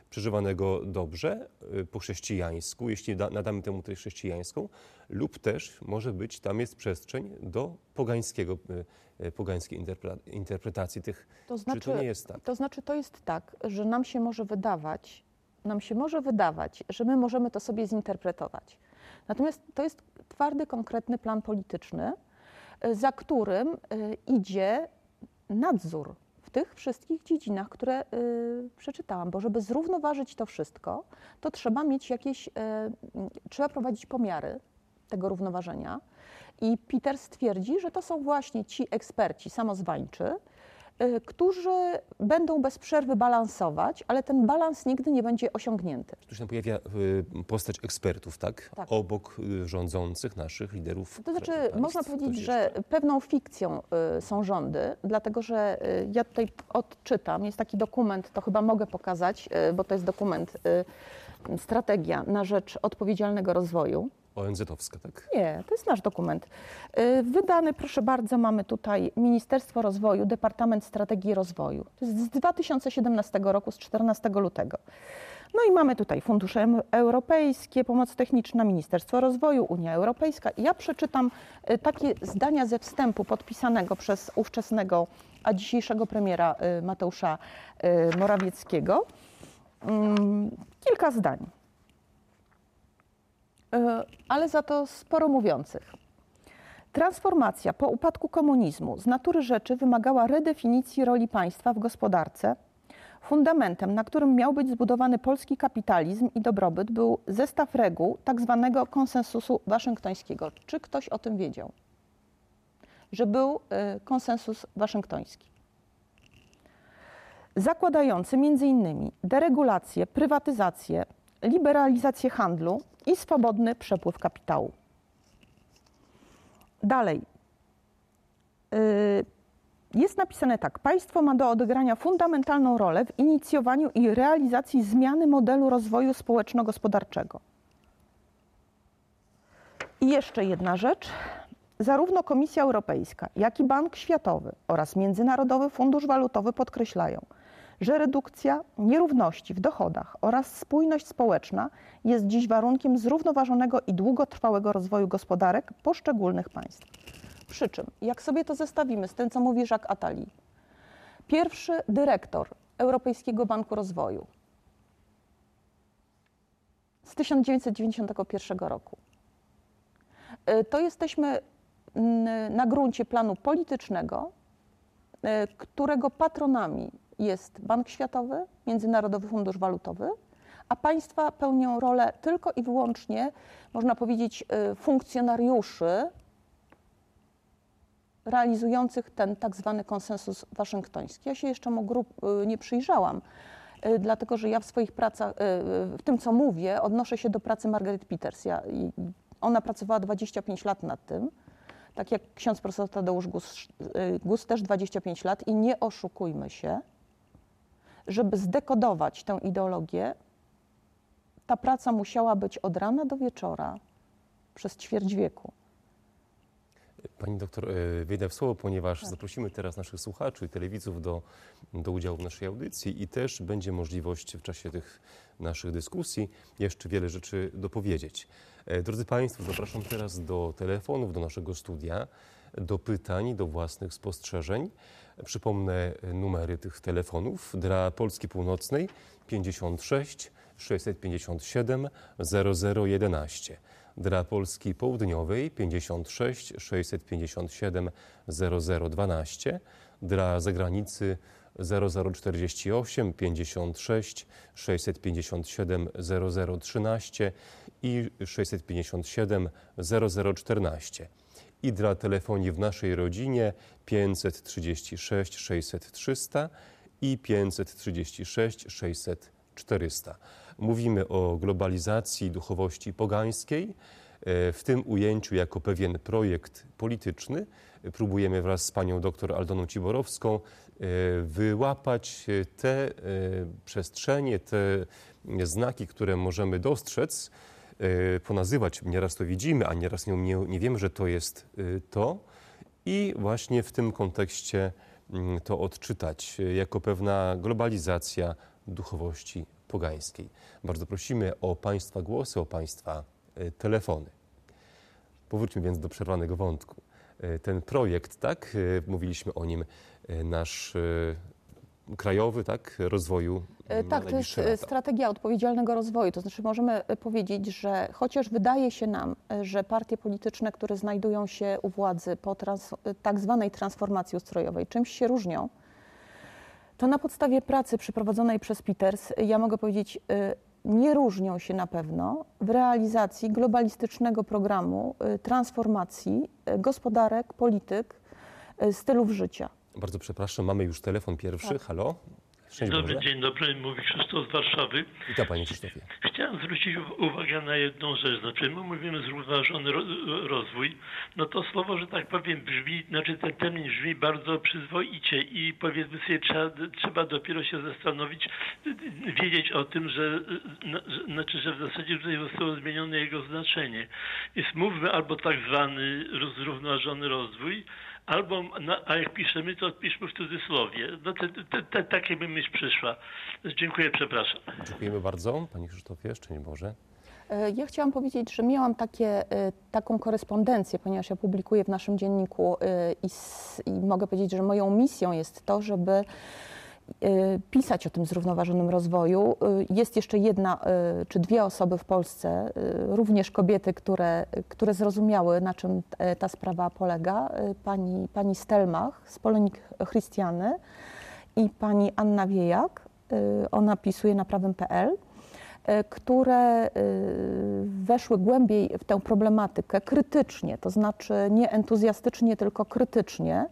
przeżywanego dobrze, po chrześcijańsku, jeśli da, nadamy temu treść chrześcijańską, lub też może być, tam jest przestrzeń do pogańskiego, pogańskiej interpretacji tych. To znaczy, Czy to nie jest tak? To znaczy, to jest tak, że nam się może wydawać, nam się może wydawać, że my możemy to sobie zinterpretować. Natomiast to jest twardy, konkretny plan polityczny, za którym idzie nadzór w tych wszystkich dziedzinach, które y, przeczytałam, bo żeby zrównoważyć to wszystko, to trzeba mieć jakieś, y, trzeba prowadzić pomiary tego równoważenia i Peter stwierdzi, że to są właśnie ci eksperci samozwańczy, y, którzy będą bez przerwy balansować, ale ten balans nigdy nie będzie osiągnięty. Tu się pojawia y, postać ekspertów, tak? Tak. Obok y, rządzących naszych liderów. To znaczy, państw. można powiedzieć, Ktoś że jeszcze? pewną fikcją y, są rządy, dlatego że y, ja tutaj odczytam, jest taki dokument, to chyba mogę pokazać, y, bo to jest dokument y, Strategia na rzecz odpowiedzialnego rozwoju. O en zetowska, tak? Nie, to jest nasz dokument. Y, Wydany, proszę bardzo, mamy tutaj Ministerstwo Rozwoju, Departament Strategii Rozwoju. To jest z dwa tysiące siedemnastego roku, z czternastego lutego. No i mamy tutaj fundusze europejskie, pomoc techniczna, Ministerstwo Rozwoju, Unia Europejska. I ja przeczytam y, takie zdania ze wstępu podpisanego przez ówczesnego, a dzisiejszego premiera y, Mateusza y, Morawieckiego. Ym, kilka zdań. Ale za to sporo mówiących. Transformacja po upadku komunizmu z natury rzeczy wymagała redefinicji roli państwa w gospodarce. Fundamentem, na którym miał być zbudowany polski kapitalizm i dobrobyt, był zestaw reguł tak zwanego konsensusu waszyngtońskiego. Czy ktoś o tym wiedział? Że był konsensus waszyngtoński. Zakładający między innymi deregulację, prywatyzację, liberalizację handlu i swobodny przepływ kapitału. Dalej. Jest napisane tak. Państwo ma do odegrania fundamentalną rolę w inicjowaniu i realizacji zmiany modelu rozwoju społeczno-gospodarczego. I jeszcze jedna rzecz. Zarówno Komisja Europejska, jak i Bank Światowy oraz Międzynarodowy Fundusz Walutowy podkreślają, że redukcja nierówności w dochodach oraz spójność społeczna jest dziś warunkiem zrównoważonego i długotrwałego rozwoju gospodarek poszczególnych państw. Przy czym, jak sobie to zestawimy z tym, co mówi Jacques Attali, pierwszy dyrektor Europejskiego Banku Rozwoju z tysiąc dziewięćset dziewięćdziesiątego pierwszego roku, to jesteśmy na gruncie planu politycznego, którego patronami jest Bank Światowy, Międzynarodowy Fundusz Walutowy, a państwa pełnią rolę tylko i wyłącznie, można powiedzieć, funkcjonariuszy realizujących ten tak zwany konsensus waszyngtoński. Ja się jeszcze mu grup nie przyjrzałam, dlatego że ja w swoich pracach, w tym co mówię, odnoszę się do pracy Margaret Peters. Ja, ona pracowała dwadzieścia pięć lat nad tym, tak jak ksiądz profesor Tadeusz Gus, Gus też dwadzieścia pięć lat i nie oszukujmy się, żeby zdekodować tę ideologię, ta praca musiała być od rana do wieczora przez ćwierć wieku. Pani doktor, wejdę w słowo, ponieważ tak. zaprosimy teraz naszych słuchaczy i telewidzów do, do udziału w naszej audycji i też będzie możliwość w czasie tych naszych dyskusji jeszcze wiele rzeczy dopowiedzieć. Drodzy Państwo, zapraszam teraz do telefonów, do naszego studia, do pytań, do własnych spostrzeżeń. Przypomnę numery tych telefonów. Dla Polski Północnej pięćdziesiąt sześć sześćset pięćdziesiąt siedem zero zero jedenaście. Dla Polski Południowej pięćdziesiąt sześć sześćset pięćdziesiąt siedem zero zero dwanaście. Dla zagranicy zero zero czterdzieści osiem pięćdziesiąt sześć sześćset pięćdziesiąt siedem zero zero trzynaście i sześćset pięćdziesiąt siedem zero zero czternaście. I dla telefonii w naszej rodzinie pięćset trzydzieści sześć sześćset trzysta i pięćset trzydzieści sześć sześćset czterysta. Mówimy o globalizacji duchowości pogańskiej, w tym ujęciu jako pewien projekt polityczny. Próbujemy wraz z panią doktor Aldoną Ciborowską wyłapać te przestrzenie, te znaki, które możemy dostrzec, ponazywać. Nieraz to widzimy, a nieraz nie, nie, nie wiemy, że to jest to. I właśnie w tym kontekście to odczytać jako pewna globalizacja duchowości pogańskiej. Bardzo prosimy o Państwa głosy, o Państwa telefony. Powróćmy więc do przerwanego wątku. Ten projekt, tak, mówiliśmy o nim, nasz krajowy, tak, rozwoju na Tak, to jest lata. strategia odpowiedzialnego rozwoju. To znaczy możemy powiedzieć, że chociaż wydaje się nam, że partie polityczne, które znajdują się u władzy po trans, tak zwanej transformacji ustrojowej, czymś się różnią, to na podstawie pracy przeprowadzonej przez Peters, ja mogę powiedzieć, nie różnią się na pewno w realizacji globalistycznego programu transformacji gospodarek, polityk, stylów życia. Bardzo przepraszam, mamy już telefon pierwszy. Tak. Halo? Szczęść Dobry Boże. dzień dobry, mówi Krzysztof z Warszawy. Witam Panie Krzysztofie. Chciałem zwrócić u- uwagę na jedną rzecz. Znaczy, my mówimy zrównoważony ro- rozwój, no to słowo, że tak powiem, brzmi, znaczy ten termin brzmi bardzo przyzwoicie i powiedzmy sobie, trzeba, trzeba dopiero się zastanowić, wiedzieć o tym, że, no, że, znaczy, że w zasadzie tutaj zostało zmienione jego znaczenie. Więc mówmy albo tak zwany zrównoważony rozwój, albo, na, a jak piszemy, to piszmy w cudzysłowie. No te, te, te, takie by myśl przyszła. Dziękuję, przepraszam. Dziękujemy bardzo Panie Krzysztofie. Szczęść Boże. Ja chciałam powiedzieć, że miałam takie, taką korespondencję, ponieważ ja publikuję w naszym dzienniku i, i mogę powiedzieć, że moją misją jest to, żeby pisać o tym zrównoważonym rozwoju. Jest jeszcze jedna czy dwie osoby w Polsce, również kobiety, które, które zrozumiały, na czym ta sprawa polega. Pani, pani Stelmach z Polonik Christiany i pani Anna Wiejak, ona pisuje na prawem kropka pe el, które weszły głębiej w tę problematykę krytycznie, to znaczy nie entuzjastycznie, tylko krytycznie.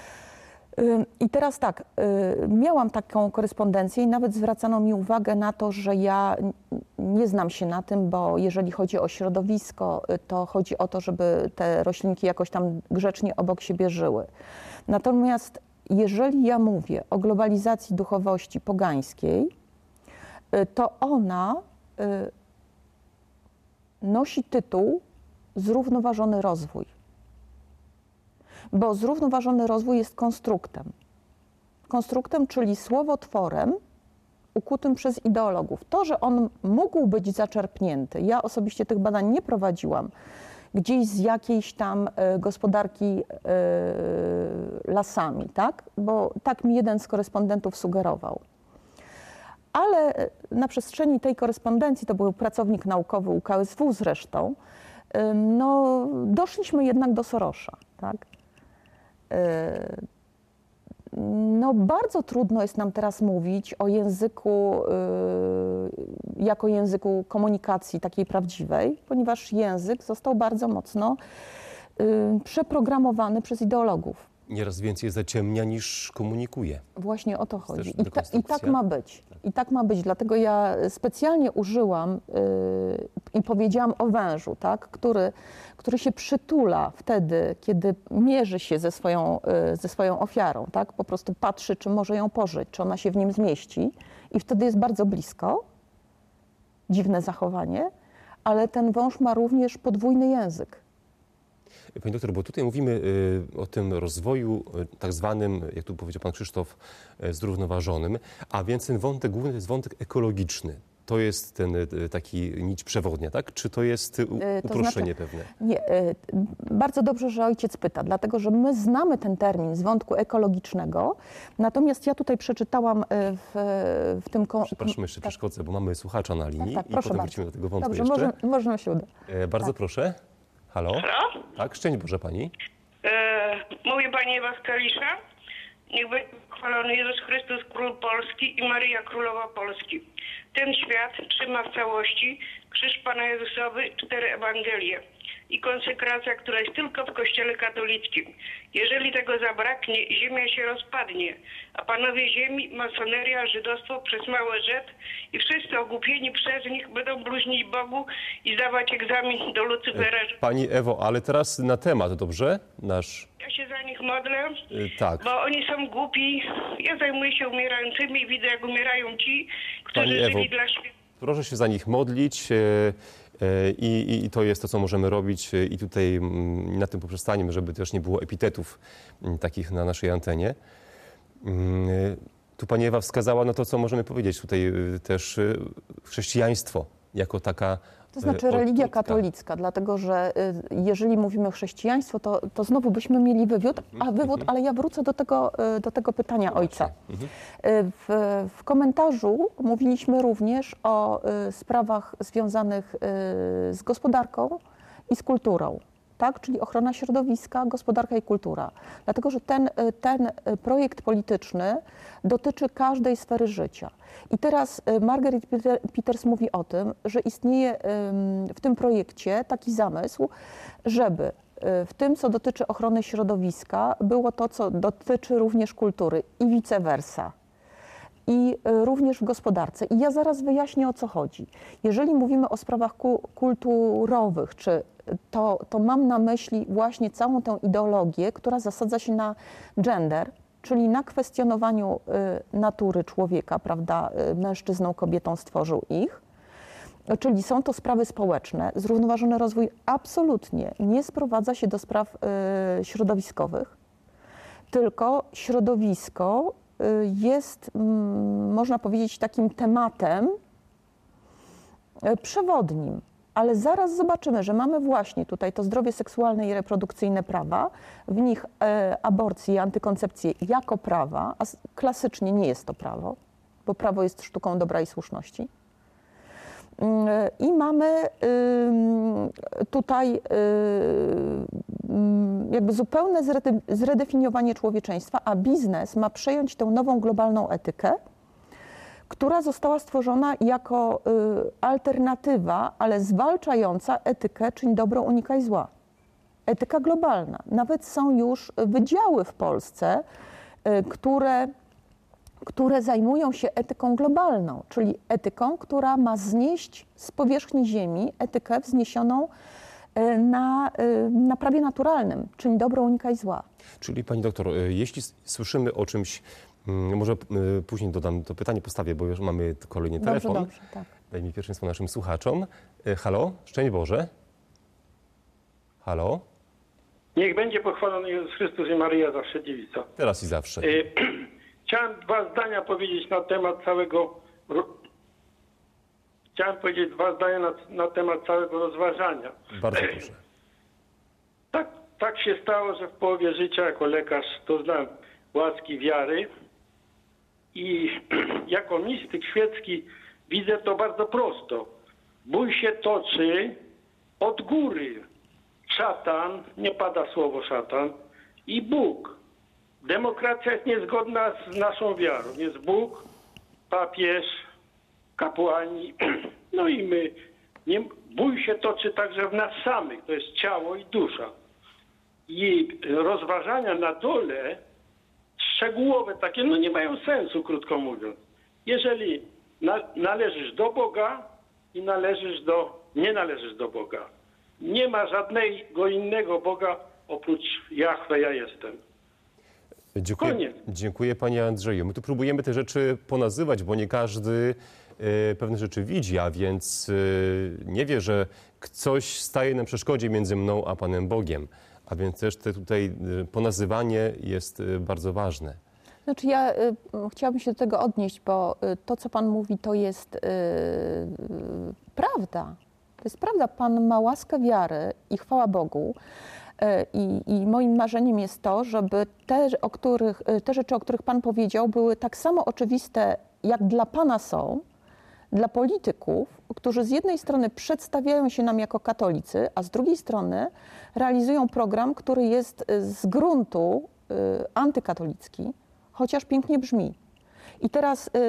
I teraz tak, miałam taką korespondencję i nawet zwracano mi uwagę na to, że ja nie znam się na tym, bo jeżeli chodzi o środowisko, to chodzi o to, żeby te roślinki jakoś tam grzecznie obok siebie żyły. Natomiast jeżeli ja mówię o globalizacji duchowości pogańskiej, to ona nosi tytuł Zrównoważony rozwój. Bo zrównoważony rozwój jest konstruktem. Konstruktem, czyli słowotworem ukutym przez ideologów. To, że on mógł być zaczerpnięty, ja osobiście tych badań nie prowadziłam, gdzieś z jakiejś tam y, gospodarki y, lasami, tak? Bo tak mi jeden z korespondentów sugerował. Ale na przestrzeni tej korespondencji, to był pracownik naukowy U K S W zresztą, y, no doszliśmy jednak do Sorosza, tak? No bardzo trudno jest nam teraz mówić o języku jako języku komunikacji takiej prawdziwej, ponieważ język został bardzo mocno przeprogramowany przez ideologów. Nieraz więcej zaciemnia niż komunikuje. Właśnie o to chodzi. też I, ta, I tak ma być. I tak ma być. Dlatego ja specjalnie użyłam yy, i powiedziałam o wężu, tak? który, który się przytula wtedy, kiedy mierzy się ze swoją, yy, ze swoją ofiarą. Tak? Po prostu patrzy, czy może ją pożyć, czy ona się w nim zmieści. I wtedy jest bardzo blisko. Dziwne zachowanie. Ale ten wąż ma również podwójny język. Pani doktor, bo tutaj mówimy y, o tym rozwoju y, tak zwanym, jak tu powiedział pan Krzysztof, y, zrównoważonym, a więc ten wątek główny to jest wątek ekologiczny. To jest ten y, taki nić przewodnia, tak? Czy to jest y, To uproszczenie znaczy, pewne? Nie, y, bardzo dobrze, że ojciec pyta, dlatego że my znamy ten termin z wątku ekologicznego, natomiast ja tutaj przeczytałam y, w, w tym... Ko- Przepraszam, jeszcze tak, przeszkodzę, bo mamy słuchacza na linii tak, i proszę potem bardzo. wrócimy do tego wątku Dobrze, jeszcze. może, można się uda. E, bardzo tak. proszę. Halo? Halo? Tak, szczęść Boże Pani. E, mówi Pani Ewa z Kalisza. Niech będzie chwalony Jezus Chrystus, Król Polski i Maryja Królowa Polski. Ten świat trzyma w całości krzyż Pana Jezusowy, cztery Ewangelie i konsekracja, która jest tylko w Kościele katolickim. Jeżeli tego zabraknie, ziemia się rozpadnie, a panowie ziemi, masoneria, żydostwo przez małe rzet i wszyscy ogłupieni przez nich będą bluźnić Bogu i zdawać egzamin do Lucyfera. Pani Ewo, ale teraz na temat, dobrze? Nasz... Ja się za nich modlę, Y, tak. bo oni są głupi. Ja zajmuję się umierającymi i widzę, jak umierają ci, którzy Pani Ewo, żyli dla świata. Proszę się za nich modlić. E, I, i, I to jest to, co możemy robić i tutaj mm, na tym poprzestaniemy, żeby też nie było epitetów mm, takich na naszej antenie. Mm, Tu pani Ewa wskazała na to, co możemy powiedzieć tutaj y, też y, chrześcijaństwo jako taka. To znaczy religia odwrótka. katolicka, dlatego że y, jeżeli mówimy o chrześcijaństwo, to, to znowu byśmy mieli wywód, a wywód, ale ja wrócę do tego, y, do tego pytania ojca. Mhm. Y, w, w komentarzu mówiliśmy również o y, sprawach związanych y, z gospodarką i z kulturą. Tak? Czyli ochrona środowiska, gospodarka i kultura. Dlatego, że ten, ten projekt polityczny dotyczy każdej sfery życia. I teraz Margaret Peters mówi o tym, że istnieje w tym projekcie taki zamysł, żeby w tym, co dotyczy ochrony środowiska, było to, co dotyczy również kultury i vice versa. I również w gospodarce. I ja zaraz wyjaśnię, o co chodzi. Jeżeli mówimy o sprawach ku- kulturowych, czy to, to mam na myśli właśnie całą tę ideologię, która zasadza się na gender, czyli na kwestionowaniu y, natury człowieka, prawda, y, mężczyzną, kobietą stworzył ich. Czyli są to sprawy społeczne. Zrównoważony rozwój absolutnie nie sprowadza się do spraw y, środowiskowych, tylko środowisko jest, można powiedzieć, takim tematem przewodnim. Ale zaraz zobaczymy, że mamy właśnie tutaj to zdrowie seksualne i reprodukcyjne prawa, w nich aborcję i antykoncepcję jako prawa, a klasycznie nie jest to prawo, bo prawo jest sztuką dobra i słuszności. I mamy tutaj jakby zupełne zredefiniowanie człowieczeństwa, a biznes ma przejąć tę nową globalną etykę, która została stworzona jako alternatywa, ale zwalczająca etykę czyń dobro, unikaj zła. Etyka globalna. Nawet są już wydziały w Polsce, które które zajmują się etyką globalną, czyli etyką, która ma znieść z powierzchni Ziemi etykę wzniesioną na, na prawie naturalnym, czyli dobro, unikaj zła. Czyli pani doktor, jeśli słyszymy o czymś, może później dodam to pytanie, postawię, bo już mamy kolejny telefon. Dobrze, dobrze, tak. Dajmy pierwszeństwo naszym słuchaczom. Halo, szczęść Boże. Halo. Niech będzie pochwalony Jezus Chrystus i Maryja zawsze dziewica. Teraz i zawsze. Y- Chciałem dwa zdania powiedzieć na temat całego. Chciałem powiedzieć dwa zdania na, na temat całego rozważania. Bardzo proszę. Tak, tak się stało, że w połowie życia jako lekarz doznałem łaski wiary i jako mistyk świecki widzę to bardzo prosto. Bój się toczy od góry. Szatan, nie pada słowo szatan, i Bóg. Demokracja jest niezgodna z naszą wiarą. Jest Bóg, papież, kapłani, no i my. Nie, bój się toczy także w nas samych. To jest ciało i dusza. I rozważania na dole, szczegółowe takie, no nie mają sensu, krótko mówiąc. Jeżeli na, należysz do Boga i należysz do, nie należysz do Boga. Nie ma żadnego innego Boga oprócz Jahwe, ja jestem. Dziękuję, Koniec. dziękuję panie Andrzeju. My tu próbujemy te rzeczy ponazywać, bo nie każdy e, pewne rzeczy widzi, a więc e, nie wie, że coś staje na przeszkodzie między mną a Panem Bogiem. A więc też te tutaj e, ponazywanie jest e, bardzo ważne. Znaczy ja y, chciałabym się do tego odnieść, bo y, to, co Pan mówi, to jest y, y, prawda. To jest prawda. Pan ma łaskę wiary i chwała Bogu. I, I moim marzeniem jest to, żeby te, o których, te rzeczy, o których Pan powiedział, były tak samo oczywiste, jak dla Pana są, dla polityków, którzy z jednej strony przedstawiają się nam jako katolicy, a z drugiej strony realizują program, który jest z gruntu y, antykatolicki, chociaż pięknie brzmi. I teraz y,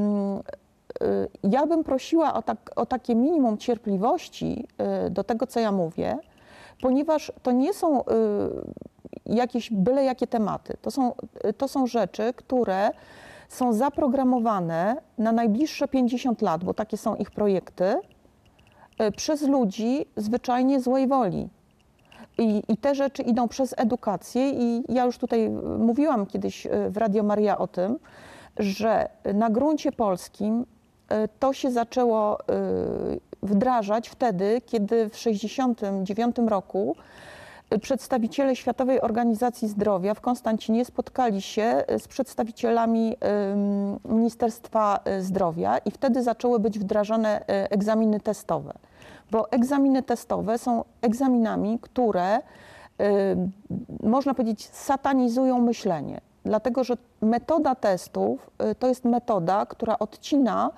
y, ja bym prosiła o, tak, o takie minimum cierpliwości y, do tego, co ja mówię, ponieważ to nie są y, jakieś byle jakie tematy. To są, y, to są rzeczy, które są zaprogramowane na najbliższe pięćdziesiąt lat, bo takie są ich projekty, y, przez ludzi zwyczajnie złej woli. I, I te rzeczy idą przez edukację i ja już tutaj mówiłam kiedyś w Radio Maria o tym, że na gruncie polskim y, to się zaczęło y, wdrażać wtedy, kiedy w tysiąc dziewięćset sześćdziesiątym dziewiątym roku przedstawiciele Światowej Organizacji Zdrowia w Konstancinie spotkali się z przedstawicielami Ministerstwa Zdrowia i wtedy zaczęły być wdrażane egzaminy testowe. Bo egzaminy testowe są egzaminami, które można powiedzieć satanizują myślenie. Dlatego, że metoda testów to jest metoda, która odcina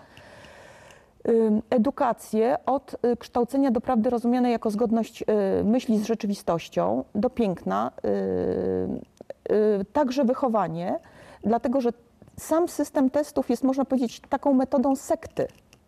edukację od kształcenia do prawdy rozumianej jako zgodność myśli z rzeczywistością, do piękna, także wychowanie, dlatego że sam system testów jest, można powiedzieć, taką metodą sekty.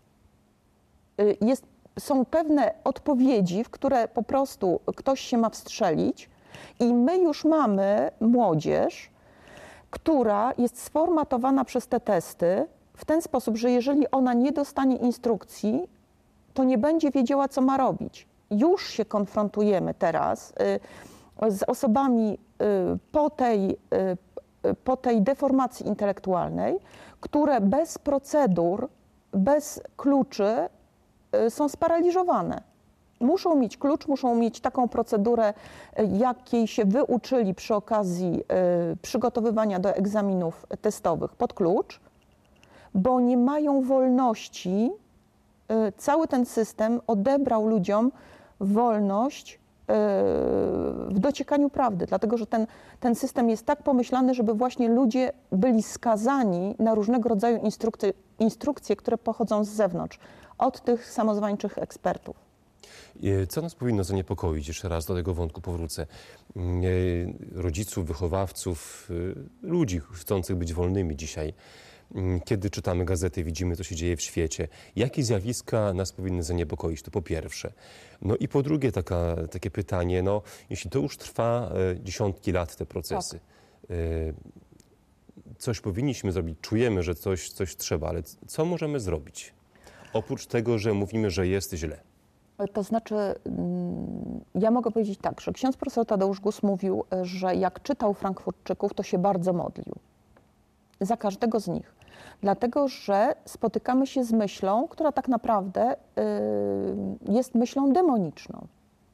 Jest, są pewne odpowiedzi, w które po prostu ktoś się ma wstrzelić i my już mamy młodzież, która jest sformatowana przez te testy w ten sposób, że jeżeli ona nie dostanie instrukcji, to nie będzie wiedziała, co ma robić. Już się konfrontujemy teraz y, z osobami y, po tej, y, po tej deformacji intelektualnej, które bez procedur, bez kluczy y, są sparaliżowane. Muszą mieć klucz, muszą mieć taką procedurę, jakiej się wyuczyli przy okazji y, przygotowywania do egzaminów testowych pod klucz, bo nie mają wolności. Y, cały ten system odebrał ludziom wolność y, w dociekaniu prawdy, dlatego że ten, ten system jest tak pomyślany, żeby właśnie ludzie byli skazani na różnego rodzaju instrukcje, instrukcje, które pochodzą z zewnątrz, od tych samozwańczych ekspertów. Co nas powinno zaniepokoić? Jeszcze raz do tego wątku powrócę. Rodziców, wychowawców, ludzi chcących być wolnymi dzisiaj. Kiedy czytamy gazety, widzimy, co się dzieje w świecie. Jakie zjawiska nas powinny zaniepokoić? To po pierwsze. No i po drugie taka, takie pytanie, no jeśli to już trwa dziesiątki lat, te procesy, tak. Coś powinniśmy zrobić, czujemy, że coś, coś trzeba, ale co możemy zrobić? Oprócz tego, że mówimy, że jest źle. To znaczy, ja mogę powiedzieć tak, że ksiądz profesor Tadeusz Gus mówił, że jak czytał Frankfurtczyków, to się bardzo modlił. Za każdego z nich. Dlatego, że spotykamy się z myślą, która tak naprawdę jest myślą demoniczną.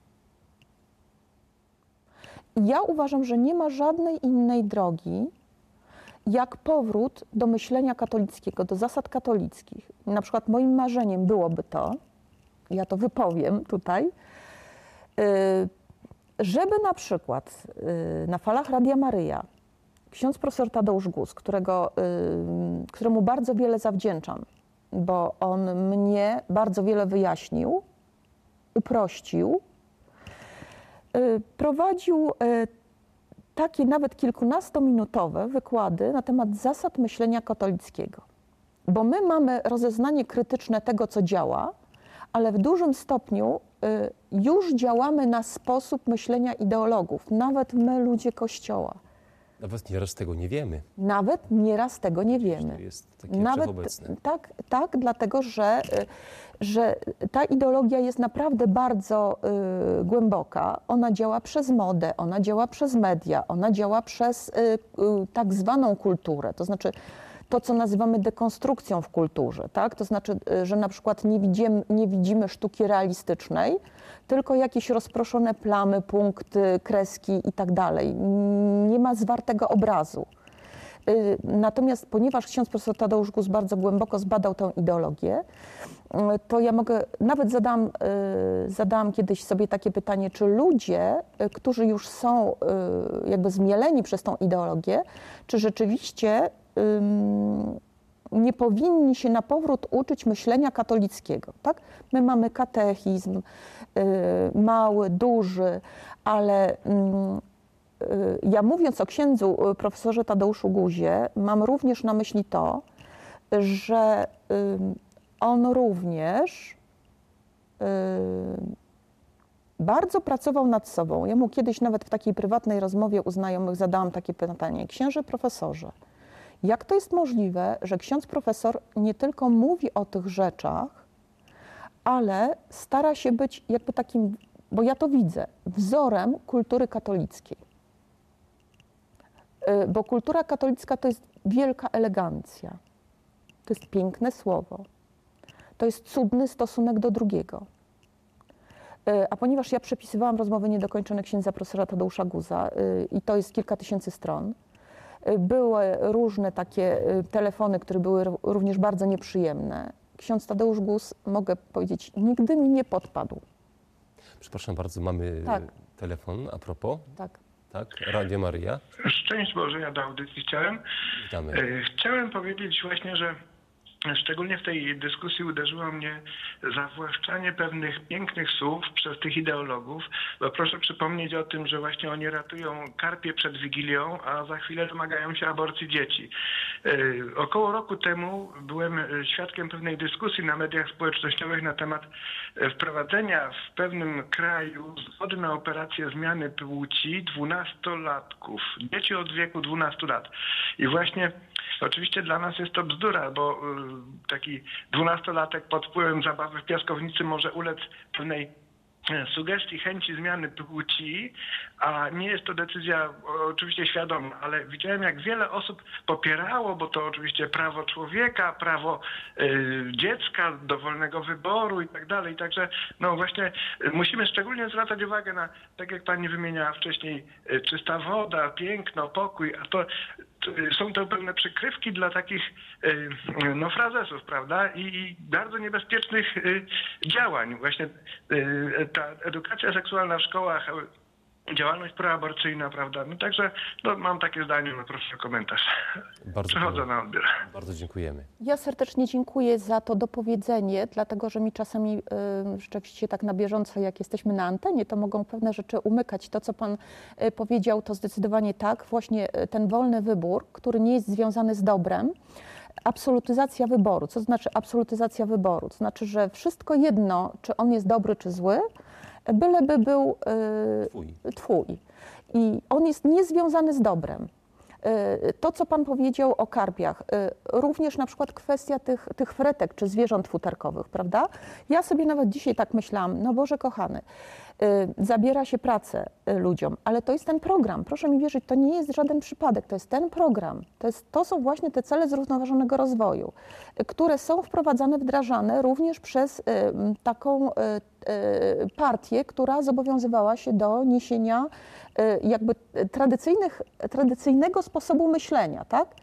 Ja uważam, że nie ma żadnej innej drogi, jak powrót do myślenia katolickiego, do zasad katolickich. Na przykład moim marzeniem byłoby to, ja to wypowiem tutaj, żeby na przykład na falach Radia Maryja ksiądz profesor Tadeusz Gus, którego, któremu bardzo wiele zawdzięczam, bo on mnie bardzo wiele wyjaśnił, uprościł, prowadził takie nawet kilkunastominutowe wykłady na temat zasad myślenia katolickiego. Bo my mamy rozeznanie krytyczne tego, co działa, ale w dużym stopniu już działamy na sposób myślenia ideologów, nawet my, ludzie Kościoła. Nawet nieraz tego nie wiemy. Nawet nieraz tego nie wiemy. To jest takie Nawet wszechobecne. tak, tak, dlatego że, że ta ideologia jest naprawdę bardzo y, głęboka. Ona działa przez modę, ona działa przez media, ona działa przez y, y, tak zwaną kulturę. To znaczy to, co nazywamy dekonstrukcją w kulturze, tak? To znaczy, że na przykład nie widzimy, nie widzimy sztuki realistycznej, tylko jakieś rozproszone plamy, punkty, kreski i tak dalej. Nie ma zwartego obrazu. Natomiast ponieważ ksiądz profesor Tadeusz Gus bardzo głęboko zbadał tę ideologię, to ja mogę, nawet zadałam, zadałam kiedyś sobie takie pytanie, czy ludzie, którzy już są jakby zmieleni przez tą ideologię, czy rzeczywiście nie powinni się na powrót uczyć myślenia katolickiego, tak? My mamy katechizm, mały, duży, ale ja mówiąc o księdzu profesorze Tadeuszu Guzie, mam również na myśli to, że on również bardzo pracował nad sobą. Ja mu kiedyś nawet w takiej prywatnej rozmowie u znajomych zadałam takie pytanie: księże profesorze, jak to jest możliwe, że ksiądz profesor nie tylko mówi o tych rzeczach, ale stara się być jakby takim, bo ja to widzę, wzorem kultury katolickiej. Bo kultura katolicka to jest wielka elegancja, to jest piękne słowo, to jest cudny stosunek do drugiego. A ponieważ ja przepisywałam rozmowy niedokończone księdza profesora Tadeusza Guza i to jest kilka tysięcy stron, były różne takie telefony, które były również bardzo nieprzyjemne. Ksiądz Tadeusz Guz, mogę powiedzieć, nigdy mi nie podpadł. Przepraszam bardzo, mamy Tak. telefon a propos. Tak. Tak, Radio Maryja. Szczęść Boże, ja do audycji chciałem. Witamy. E, Chciałem powiedzieć właśnie, że szczególnie w tej dyskusji uderzyło mnie zawłaszczanie pewnych pięknych słów przez tych ideologów, bo proszę przypomnieć o tym, że właśnie oni ratują karpie przed Wigilią, a za chwilę domagają się aborcji dzieci. Yy, około roku temu byłem świadkiem pewnej dyskusji na mediach społecznościowych na temat wprowadzenia w pewnym kraju zgody na operację zmiany płci dwunastolatków, dzieci od wieku dwunastu lat. I właśnie oczywiście dla nas jest to bzdura, bo y, taki dwunastolatek pod wpływem zabawy w piaskownicy może ulec pewnej sugestii chęci zmiany płci, a nie jest to decyzja oczywiście świadoma, ale widziałem, jak wiele osób popierało, bo to oczywiście prawo człowieka, prawo y, dziecka do wolnego wyboru i tak dalej. Także no właśnie musimy szczególnie zwracać uwagę na, tak jak pani wymieniała wcześniej, y, czysta woda, piękno, pokój, a to są to pewne przykrywki dla takich no, frazesów, prawda? I, i bardzo niebezpiecznych y, działań. Właśnie y, ta edukacja seksualna w szkołach, działalność proaborcyjna, prawda? No także no, mam takie zdanie, no proszę o komentarz. Bardzo Przechodzę na odbiór. Bardzo dziękujemy. Ja serdecznie dziękuję za to dopowiedzenie, dlatego że mi czasami y, rzeczywiście tak na bieżąco, jak jesteśmy na antenie, to mogą pewne rzeczy umykać. To, co Pan y, powiedział, to zdecydowanie tak. Właśnie y, ten wolny wybór, który nie jest związany z dobrem, absolutyzacja wyboru. Co znaczy absolutyzacja wyboru? To znaczy, że wszystko jedno, czy on jest dobry, czy zły, byleby był y, Twój. twój. I on jest niezwiązany z dobrem. To, co Pan powiedział o karpiach, również na przykład kwestia tych, tych fretek czy zwierząt futerkowych, prawda? Ja sobie nawet dzisiaj tak myślałam, no Boże kochany, zabiera się pracę ludziom, ale to jest ten program, proszę mi wierzyć, to nie jest żaden przypadek, to jest ten program, to, jest, to są właśnie te cele zrównoważonego rozwoju, które są wprowadzane, wdrażane również przez taką partię, która zobowiązywała się do niesienia jakby tradycyjnych, tradycyjnego sposobu myślenia, tak?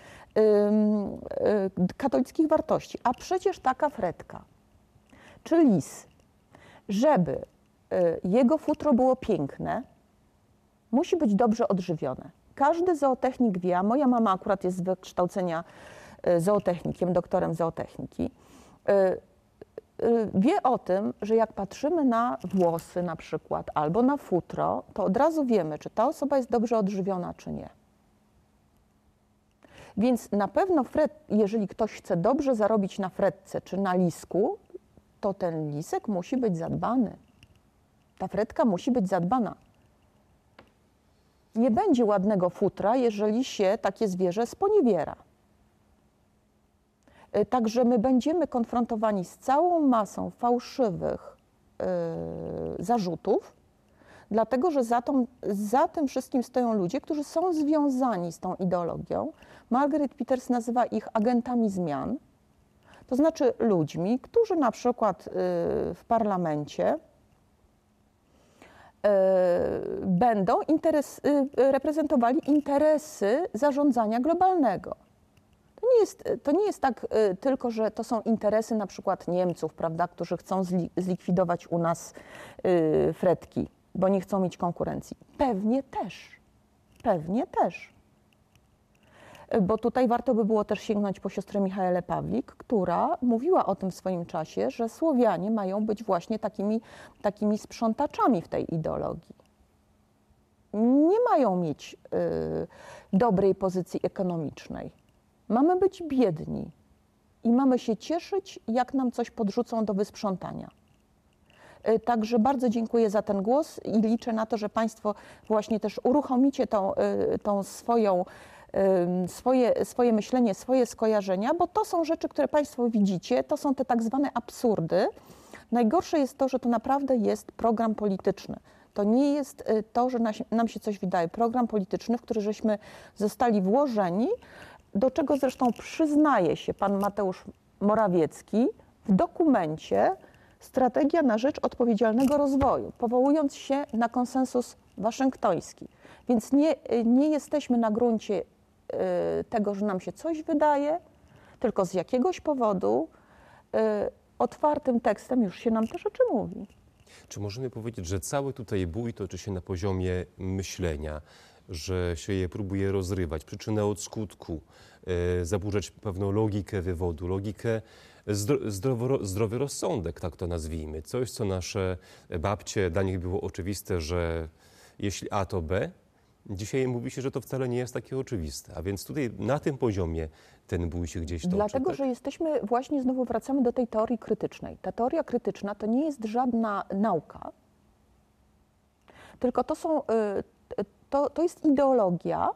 Katolickich wartości. A przecież taka fretka, czy lis, żeby jego futro było piękne, musi być dobrze odżywione. Każdy zootechnik wie, a moja mama akurat jest z wykształcenia zootechnikiem, doktorem zootechniki, wie o tym, że jak patrzymy na włosy na przykład albo na futro, to od razu wiemy, czy ta osoba jest dobrze odżywiona, czy nie. Więc na pewno, fret, jeżeli ktoś chce dobrze zarobić na fretce czy na lisku, to ten lisek musi być zadbany. Ta fretka musi być zadbana. Nie będzie ładnego futra, jeżeli się takie zwierzę sponiewiera. Także my będziemy konfrontowani z całą masą fałszywych yy, zarzutów, dlatego że za, tą, za tym wszystkim stoją ludzie, którzy są związani z tą ideologią. Margaret Peters nazywa ich agentami zmian, to znaczy ludźmi, którzy na przykład yy, w parlamencie yy, będą interes, yy, reprezentowali interesy zarządzania globalnego. To nie jest, to nie jest tak y, tylko, że to są interesy na przykład Niemców, prawda, którzy chcą zli, zlikwidować u nas y, fretki, bo nie chcą mieć konkurencji. Pewnie też, pewnie też. Bo tutaj warto by było też sięgnąć po siostrę Michaelę Pawlik, która mówiła o tym w swoim czasie, że Słowianie mają być właśnie takimi, takimi sprzątaczami w tej ideologii. Nie mają mieć y, dobrej pozycji ekonomicznej. Mamy być biedni i mamy się cieszyć, jak nam coś podrzucą do wysprzątania. Także bardzo dziękuję za ten głos i liczę na to, że Państwo właśnie też uruchomicie tą, tą swoją, swoje, swoje myślenie, swoje skojarzenia, bo to są rzeczy, które Państwo widzicie, to są te tak zwane absurdy. Najgorsze jest to, że to naprawdę jest program polityczny. To nie jest to, że nam się coś wydaje. Program polityczny, w który żeśmy zostali włożeni, do czego zresztą przyznaje się pan Mateusz Morawiecki w dokumencie Strategia na rzecz odpowiedzialnego rozwoju, powołując się na konsensus waszyngtoński. Więc nie, nie jesteśmy na gruncie tego, że nam się coś wydaje, tylko z jakiegoś powodu otwartym tekstem już się nam te rzeczy mówi. Czy możemy powiedzieć, że cały tutaj bój toczy się na poziomie myślenia, że się je próbuje rozrywać, przyczynę od skutku, e, zaburzać pewną logikę wywodu, logikę, zdro, zdrowo, zdrowy rozsądek, tak to nazwijmy. Coś, co nasze babcie, dla nich było oczywiste, że jeśli A, to B. Dzisiaj mówi się, że to wcale nie jest takie oczywiste. A więc tutaj na tym poziomie ten bój się gdzieś toczy. Dlatego, tak? że jesteśmy, właśnie znowu wracamy do tej teorii krytycznej. Ta teoria krytyczna to nie jest żadna nauka, tylko to są, to, to jest ideologia,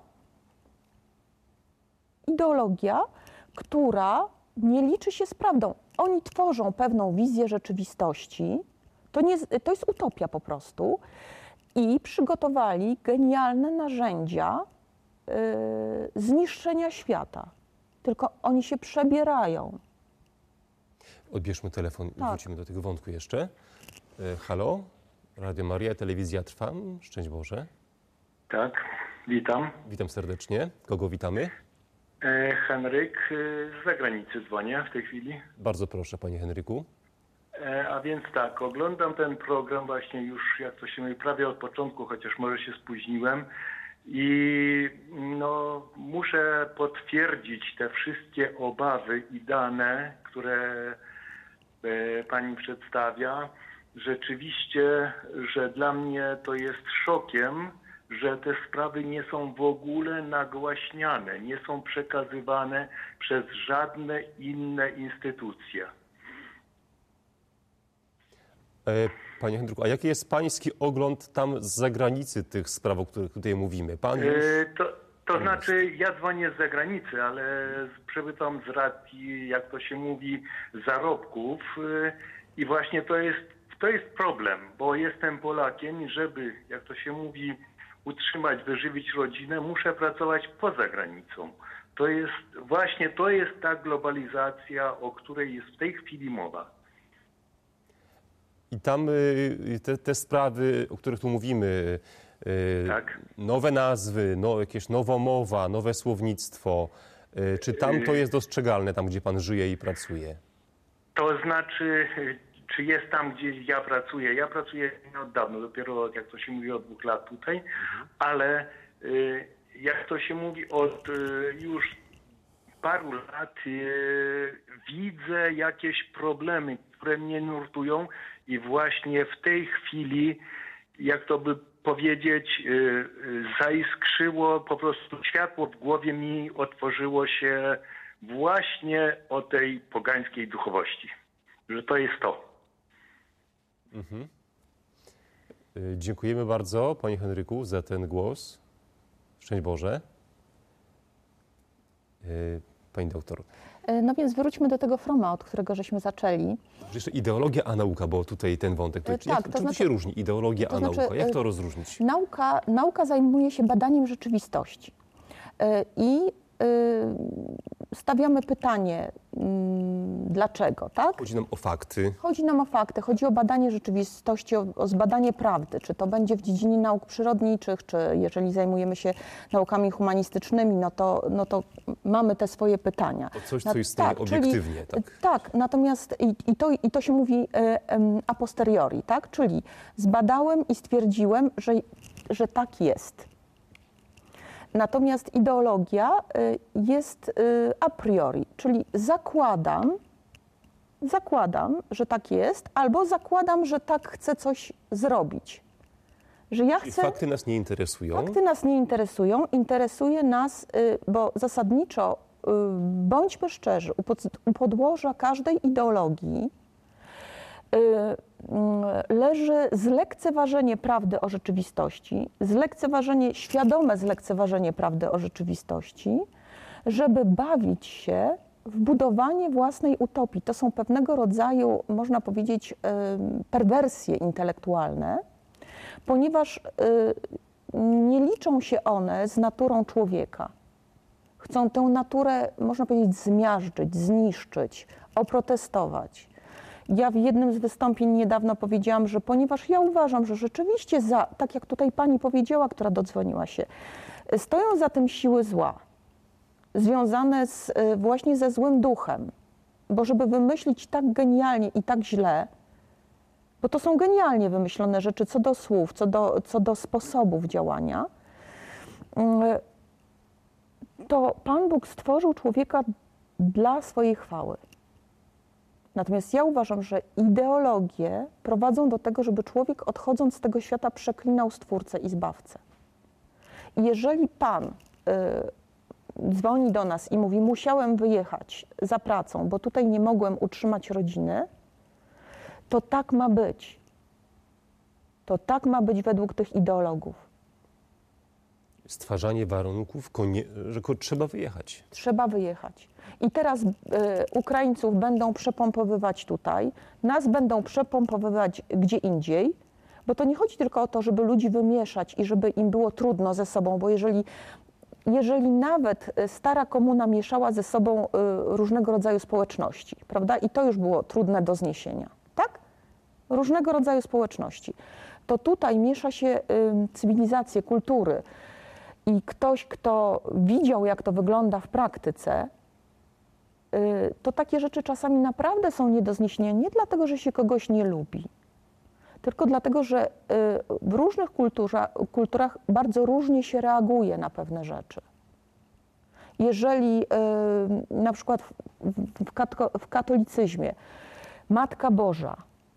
ideologia, która nie liczy się z prawdą. Oni tworzą pewną wizję rzeczywistości, to, nie, to jest utopia po prostu, i przygotowali genialne narzędzia yy, zniszczenia świata. Tylko oni się przebierają. Odbierzmy telefon i Tak. wrócimy do tego wątku jeszcze. E, halo, Radio Maria, telewizja Trwam. Szczęść Boże. Tak, witam. Witam serdecznie. Kogo witamy? E, Henryk e, z zagranicy dzwonię w tej chwili. Bardzo proszę, panie Henryku. E, a więc tak, oglądam ten program właśnie już, jak to się mówi, prawie od początku, chociaż może się spóźniłem. I no, muszę potwierdzić te wszystkie obawy i dane, które e, pani przedstawia. Rzeczywiście, że dla mnie to jest szokiem, że te sprawy nie są w ogóle nagłaśniane, nie są przekazywane przez żadne inne instytucje. E, Panie Henryku, a jaki jest pański ogląd tam z zagranicy tych spraw, o których tutaj mówimy? Pan już... E, to, to znaczy, ja dzwonię z zagranicy, ale przebywam z racji, jak to się mówi, zarobków e, i właśnie to jest, to jest problem, bo jestem Polakiem i żeby, jak to się mówi, utrzymać, wyżywić rodzinę, muszę pracować poza granicą. To jest właśnie, to jest ta globalizacja, o której jest w tej chwili mowa. I tam y, te, te sprawy, o których tu mówimy, y, Tak. nowe nazwy, no, jakieś nowomowa, nowe słownictwo, y, czy tam to jest dostrzegalne, tam gdzie pan żyje i pracuje? To znaczy, czy jest tam, gdzie ja pracuję? Ja pracuję nie od dawna, dopiero jak to się mówi od dwóch lat tutaj, mhm. ale y, jak to się mówi od y, już paru lat y, widzę jakieś problemy, które mnie nurtują i właśnie w tej chwili, jak to by powiedzieć, y, y, zaiskrzyło, po prostu światło w głowie mi otworzyło się właśnie o tej pogańskiej duchowości, że to jest to. Mhm. Y, dziękujemy bardzo, panie Henryku, za ten głos. Szczęść Boże. Y, pani doktor. No więc wróćmy do tego Froma, od którego żeśmy zaczęli. Jeszcze ideologia a nauka, bo tutaj ten wątek. To, Tak, jak, to czym znaczy, się różni ideologia to a znaczy, nauka? Jak to rozróżnić? Nauka, nauka zajmuje się badaniem rzeczywistości. I stawiamy pytanie, dlaczego, tak? Chodzi nam o fakty. Chodzi nam o fakty, chodzi o badanie rzeczywistości, o, o zbadanie prawdy, czy to będzie w dziedzinie nauk przyrodniczych, czy jeżeli zajmujemy się naukami humanistycznymi, no to, no to mamy te swoje pytania. O coś, Na, co istnieje tak, obiektywnie, czyli, tak? Tak, natomiast i, i, to, i to się mówi e, e, a posteriori, tak? Czyli zbadałem i stwierdziłem, że, że tak jest. Natomiast ideologia jest a priori, czyli zakładam, zakładam, że tak jest, albo zakładam, że tak chcę coś zrobić. Że ja Czyli chcę, fakty nas nie interesują. fakty nas nie interesują, interesuje nas, bo zasadniczo, bądźmy szczerzy, u podłoża każdej ideologii leży zlekceważenie prawdy o rzeczywistości, zlekceważenie, świadome zlekceważenie prawdy o rzeczywistości, żeby bawić się w budowanie własnej utopii. To są pewnego rodzaju, można powiedzieć, perwersje intelektualne, ponieważ nie liczą się one z naturą człowieka. Chcą tę naturę, można powiedzieć, zmiażdżyć, zniszczyć, oprotestować. Ja w jednym z wystąpień niedawno powiedziałam, że ponieważ ja uważam, że rzeczywiście za, tak jak tutaj pani powiedziała, która dodzwoniła się, stoją za tym siły zła, związane z, właśnie ze złym duchem, bo żeby wymyślić tak genialnie i tak źle, bo to są genialnie wymyślone rzeczy co do słów, co do, co do sposobów działania, to Pan Bóg stworzył człowieka dla swojej chwały. Natomiast ja uważam, że ideologie prowadzą do tego, żeby człowiek odchodząc z tego świata przeklinał Stwórcę i Zbawcę. I jeżeli Pan y, dzwoni do nas i mówi, musiałem wyjechać za pracą, bo tutaj nie mogłem utrzymać rodziny, to tak ma być. To tak ma być według tych ideologów. Stwarzanie warunków, że trzeba wyjechać. Trzeba wyjechać. I teraz y, Ukraińców będą przepompowywać tutaj, nas będą przepompowywać gdzie indziej, bo to nie chodzi tylko o to, żeby ludzi wymieszać i żeby im było trudno ze sobą, bo jeżeli, jeżeli nawet stara komuna mieszała ze sobą y, różnego rodzaju społeczności, prawda, i to już było trudne do zniesienia, tak? Różnego rodzaju społeczności. To tutaj miesza się y, cywilizacje, kultury i ktoś, kto widział, jak to wygląda w praktyce, to takie rzeczy czasami naprawdę są nie do zniesienia, nie dlatego, że się kogoś nie lubi, tylko dlatego, że w różnych kulturach, kulturach bardzo różnie się reaguje na pewne rzeczy. Jeżeli na przykład w katolicyzmie Matka Boża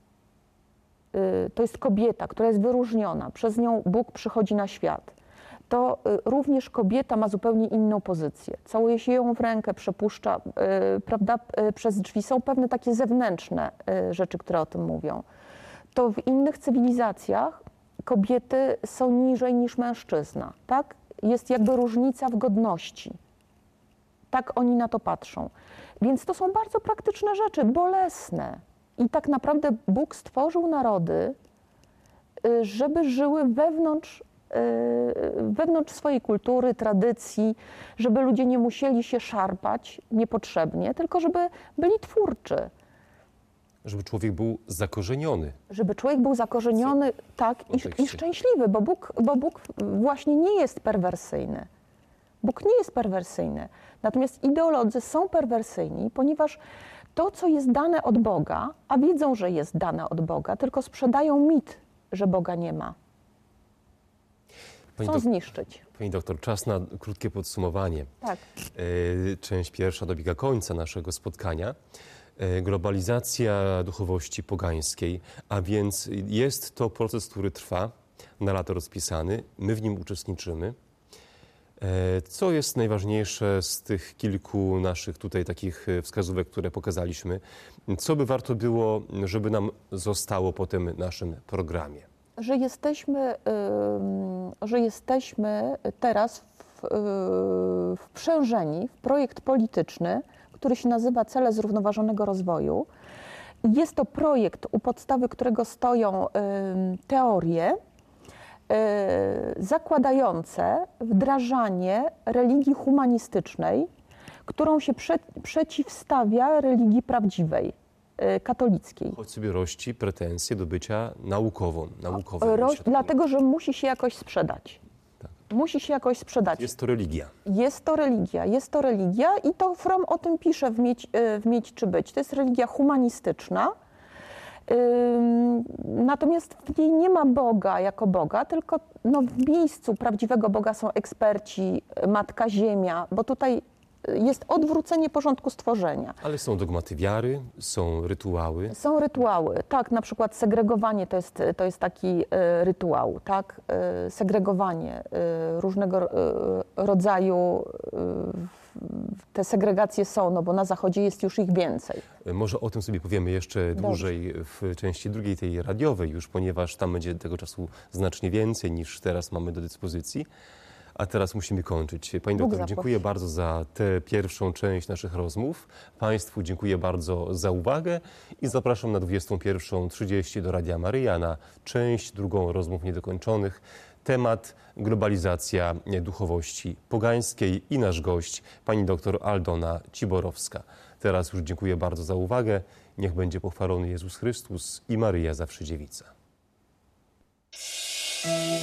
to jest kobieta, która jest wyróżniona, przez nią Bóg przychodzi na świat, to również kobieta ma zupełnie inną pozycję. Całuje się ją w rękę, przepuszcza, yy, prawda, yy, przez drzwi. Są pewne takie zewnętrzne yy, rzeczy, które o tym mówią. To w innych cywilizacjach kobiety są niżej niż mężczyzna, tak? Jest jakby różnica w godności. Tak oni na to patrzą. Więc to są bardzo praktyczne rzeczy, bolesne. I tak naprawdę Bóg stworzył narody, yy, żeby żyły wewnątrz wewnątrz swojej kultury, tradycji, żeby ludzie nie musieli się szarpać niepotrzebnie, tylko żeby byli twórczy. Żeby człowiek był zakorzeniony. Żeby człowiek był zakorzeniony, tak, i, i szczęśliwy, bo Bóg, bo Bóg właśnie nie jest perwersyjny. Bóg nie jest perwersyjny. Natomiast ideolodzy są perwersyjni, ponieważ to, co jest dane od Boga, a wiedzą, że jest dane od Boga, tylko sprzedają mit, że Boga nie ma. Pani Chcą dok- zniszczyć. Pani doktor, czas na krótkie podsumowanie. Tak. E, część pierwsza dobiega końca naszego spotkania. E, globalizacja duchowości pogańskiej, a więc jest to proces, który trwa, na lata rozpisany. My w nim uczestniczymy. E, co jest najważniejsze z tych kilku naszych tutaj takich wskazówek, które pokazaliśmy? Co by warto było, żeby nam zostało po tym naszym programie? Że jesteśmy, że jesteśmy teraz w, wprzężeni w projekt polityczny, który się nazywa Cele Zrównoważonego Rozwoju. Jest to projekt, u podstawy którego stoją teorie zakładające wdrażanie religii humanistycznej, którą się prze, przeciwstawia religii prawdziwej, katolickiej. Choć sobie rości pretensje do bycia naukową. naukową Roś, dlatego, że musi się jakoś sprzedać. Tak. Musi się jakoś sprzedać. Jest to religia. Jest to religia, jest to religia i to Fromm o tym pisze w Mieć, w Mieć czy Być. To jest religia humanistyczna. Ym, natomiast w niej nie ma Boga jako Boga, tylko no, w miejscu prawdziwego Boga są eksperci, Matka Ziemia, bo tutaj jest odwrócenie porządku stworzenia. Ale są dogmaty wiary, są rytuały. Są rytuały, tak, na przykład segregowanie to jest, to jest taki y, rytuał, tak, y, segregowanie y, różnego y, rodzaju, y, te segregacje są, no bo na Zachodzie jest już ich więcej. Może o tym sobie powiemy jeszcze dłużej w części drugiej, tej radiowej już, ponieważ tam będzie tego czasu znacznie więcej niż teraz mamy do dyspozycji. A teraz musimy kończyć. Pani doktor, Bóg dziękuję zapłać. bardzo za tę pierwszą część naszych rozmów. Państwu dziękuję bardzo za uwagę i zapraszam na dwudziestą pierwszą trzydzieści do Radia Maryja na część drugą rozmów niedokończonych. Temat globalizacja duchowości pogańskiej i nasz gość, pani doktor Aldona Ciborowska. Teraz już dziękuję bardzo za uwagę. Niech będzie pochwalony Jezus Chrystus i Maryja Zawsze Dziewica.